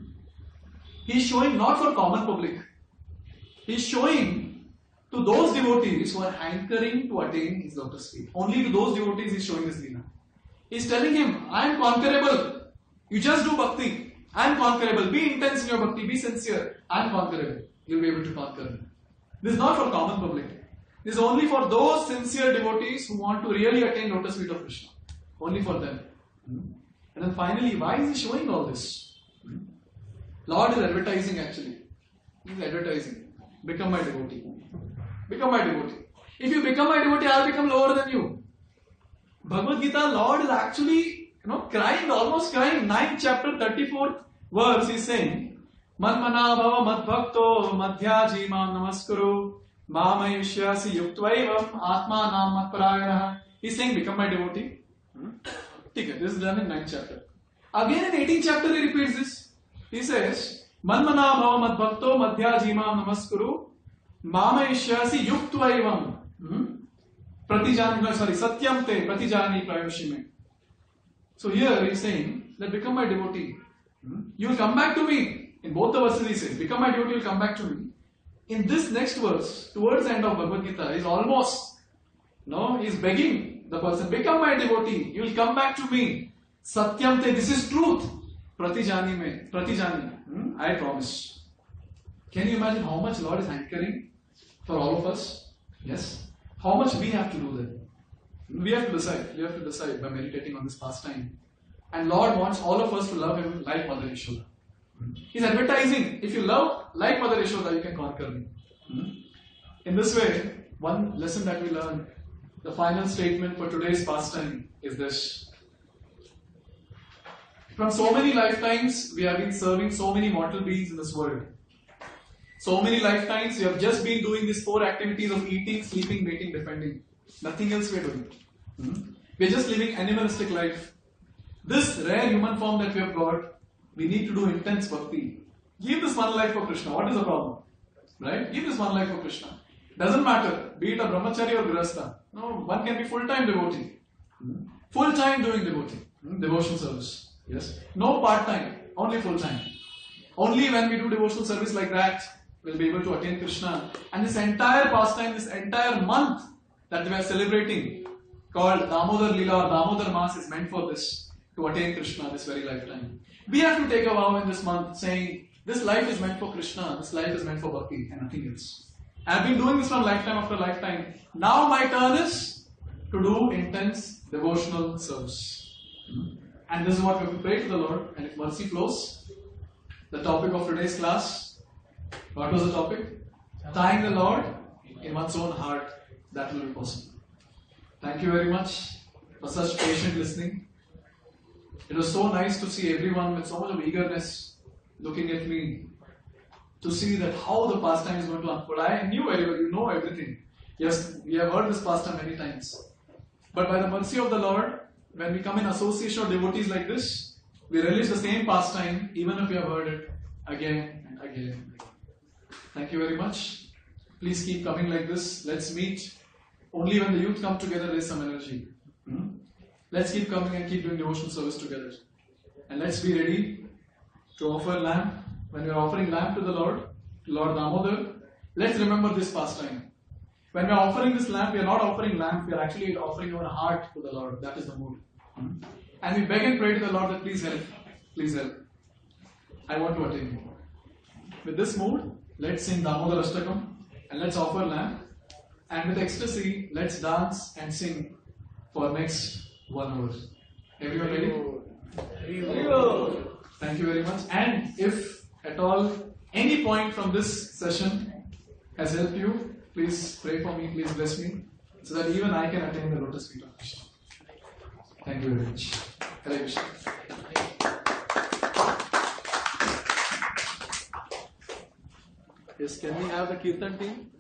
He is showing not for common public. He is showing to those devotees who are hankering to attain his lotus feet. Only to those devotees he is showing this Leela. He is telling him, I am conquerable. You just do bhakti. I am conquerable. Be intense in your bhakti. Be sincere. I am conquerable. You will be able to conquer them. This is not for common public. This is only for those sincere devotees who want to really attain lotus feet of Krishna. Only for them. Hmm? And then finally, why is he showing all this? Hmm? Lord is advertising actually. He is advertising. Become my devotee. Become my devotee. If you become my devotee, I will become lower than you. Bhagavad Gita, Lord is actually, you know, crying, almost crying. ninth chapter, thirty-fourth verse, he is saying, Manmana bhava madbhakto madhyaji mam namaskuru mamayushyasi yuktvaevam atma nam matparayana. He is saying, become my devotee. Hmm? Okay, this is done in ninth chapter. Again in eighteenth chapter he repeats this. He says, Manmana bhava madbhakto madhyaji mam namaskuru mamayushyasi yuktvaevam. Hmm? Pratijani, no, sorry, satyam te pratijani prayushime. So here he is saying that become my devotee. Hmm? You will come back to me. In both the verses he says, become my devotee, you will come back to me. In this next verse, towards the end of Bhagavad Gita, is almost, no, he is begging the person, become my devotee, you will come back to me. Satyam te, this is truth. Pratijani me, pratijani, hmm? I promise. Can you imagine how much Lord is hankering for all of us? Yes. How much we have to do that? We have to decide. We have to decide by meditating on this pastime. And Lord wants all of us to love Him like Mother Yashoda. He's advertising. If you love like Mother Yashoda, you can conquer me. In this way, one lesson that we learn, the final statement for today's pastime is this. From so many lifetimes, we have been serving so many mortal beings in this world. So many lifetimes, we have just been doing these four activities of eating, sleeping, mating, defending. Nothing else we are doing. Hmm? We are just living animalistic life. This rare human form that we have got, we need to do intense bhakti. Give this one life for Krishna. What is the problem? Right? Give this one life for Krishna. Doesn't matter, be it a brahmachari or grihastha. No, one can be full-time devotee. Hmm? Full-time doing devotee. Hmm? Devotional service. Yes. No part-time, only full-time. Only when we do devotional service like that, we'll be able to attain Krishna. And this entire pastime, this entire month that we are celebrating, called Damodar Leela or Damodar Maas, is meant for this, to attain Krishna this very lifetime. We have to take a vow in this month saying, this life is meant for Krishna, this life is meant for bhakti and nothing else. I have been doing this from lifetime after lifetime. Now my turn is to do intense devotional service. And this is what we have to pray to the Lord, and if mercy flows. The topic of today's class, what was the topic? Tying the Lord in one's own heart, that will be possible. Thank you very much for such patient listening. It was so nice to see everyone with so much of eagerness looking at me to see that how the pastime is going to unfold. I knew very well, you know everything. Yes, we have heard this pastime many times. But by the mercy of the Lord, when we come in association of devotees like this, we relish the same pastime even if we have heard it again and again and again. Thank you very much. Please keep coming like this. Let's meet. Only when the youth come together, there is some energy. Hmm? Let's keep coming and keep doing devotional service together. And let's be ready to offer lamb. When we are offering lamb to the Lord, to Lord Damodar, let's remember this pastime. When we are offering this lamb, we are not offering lamb, we are actually offering our heart to the Lord. That is the mood. Hmm? And we beg and pray to the Lord that please help. Please help. I want to attain you. With this mood, let's sing Damodar Ashtakam and let's offer lamb. And with ecstasy, let's dance and sing for next one hour. Everyone ready? Thank you very much. And if at all any point from this session has helped you, please pray for me, please bless me, so that even I can attain the lotus feet of Krishna. Thank you very much. Hare Krishna. Yes, can we have the Kirtan team?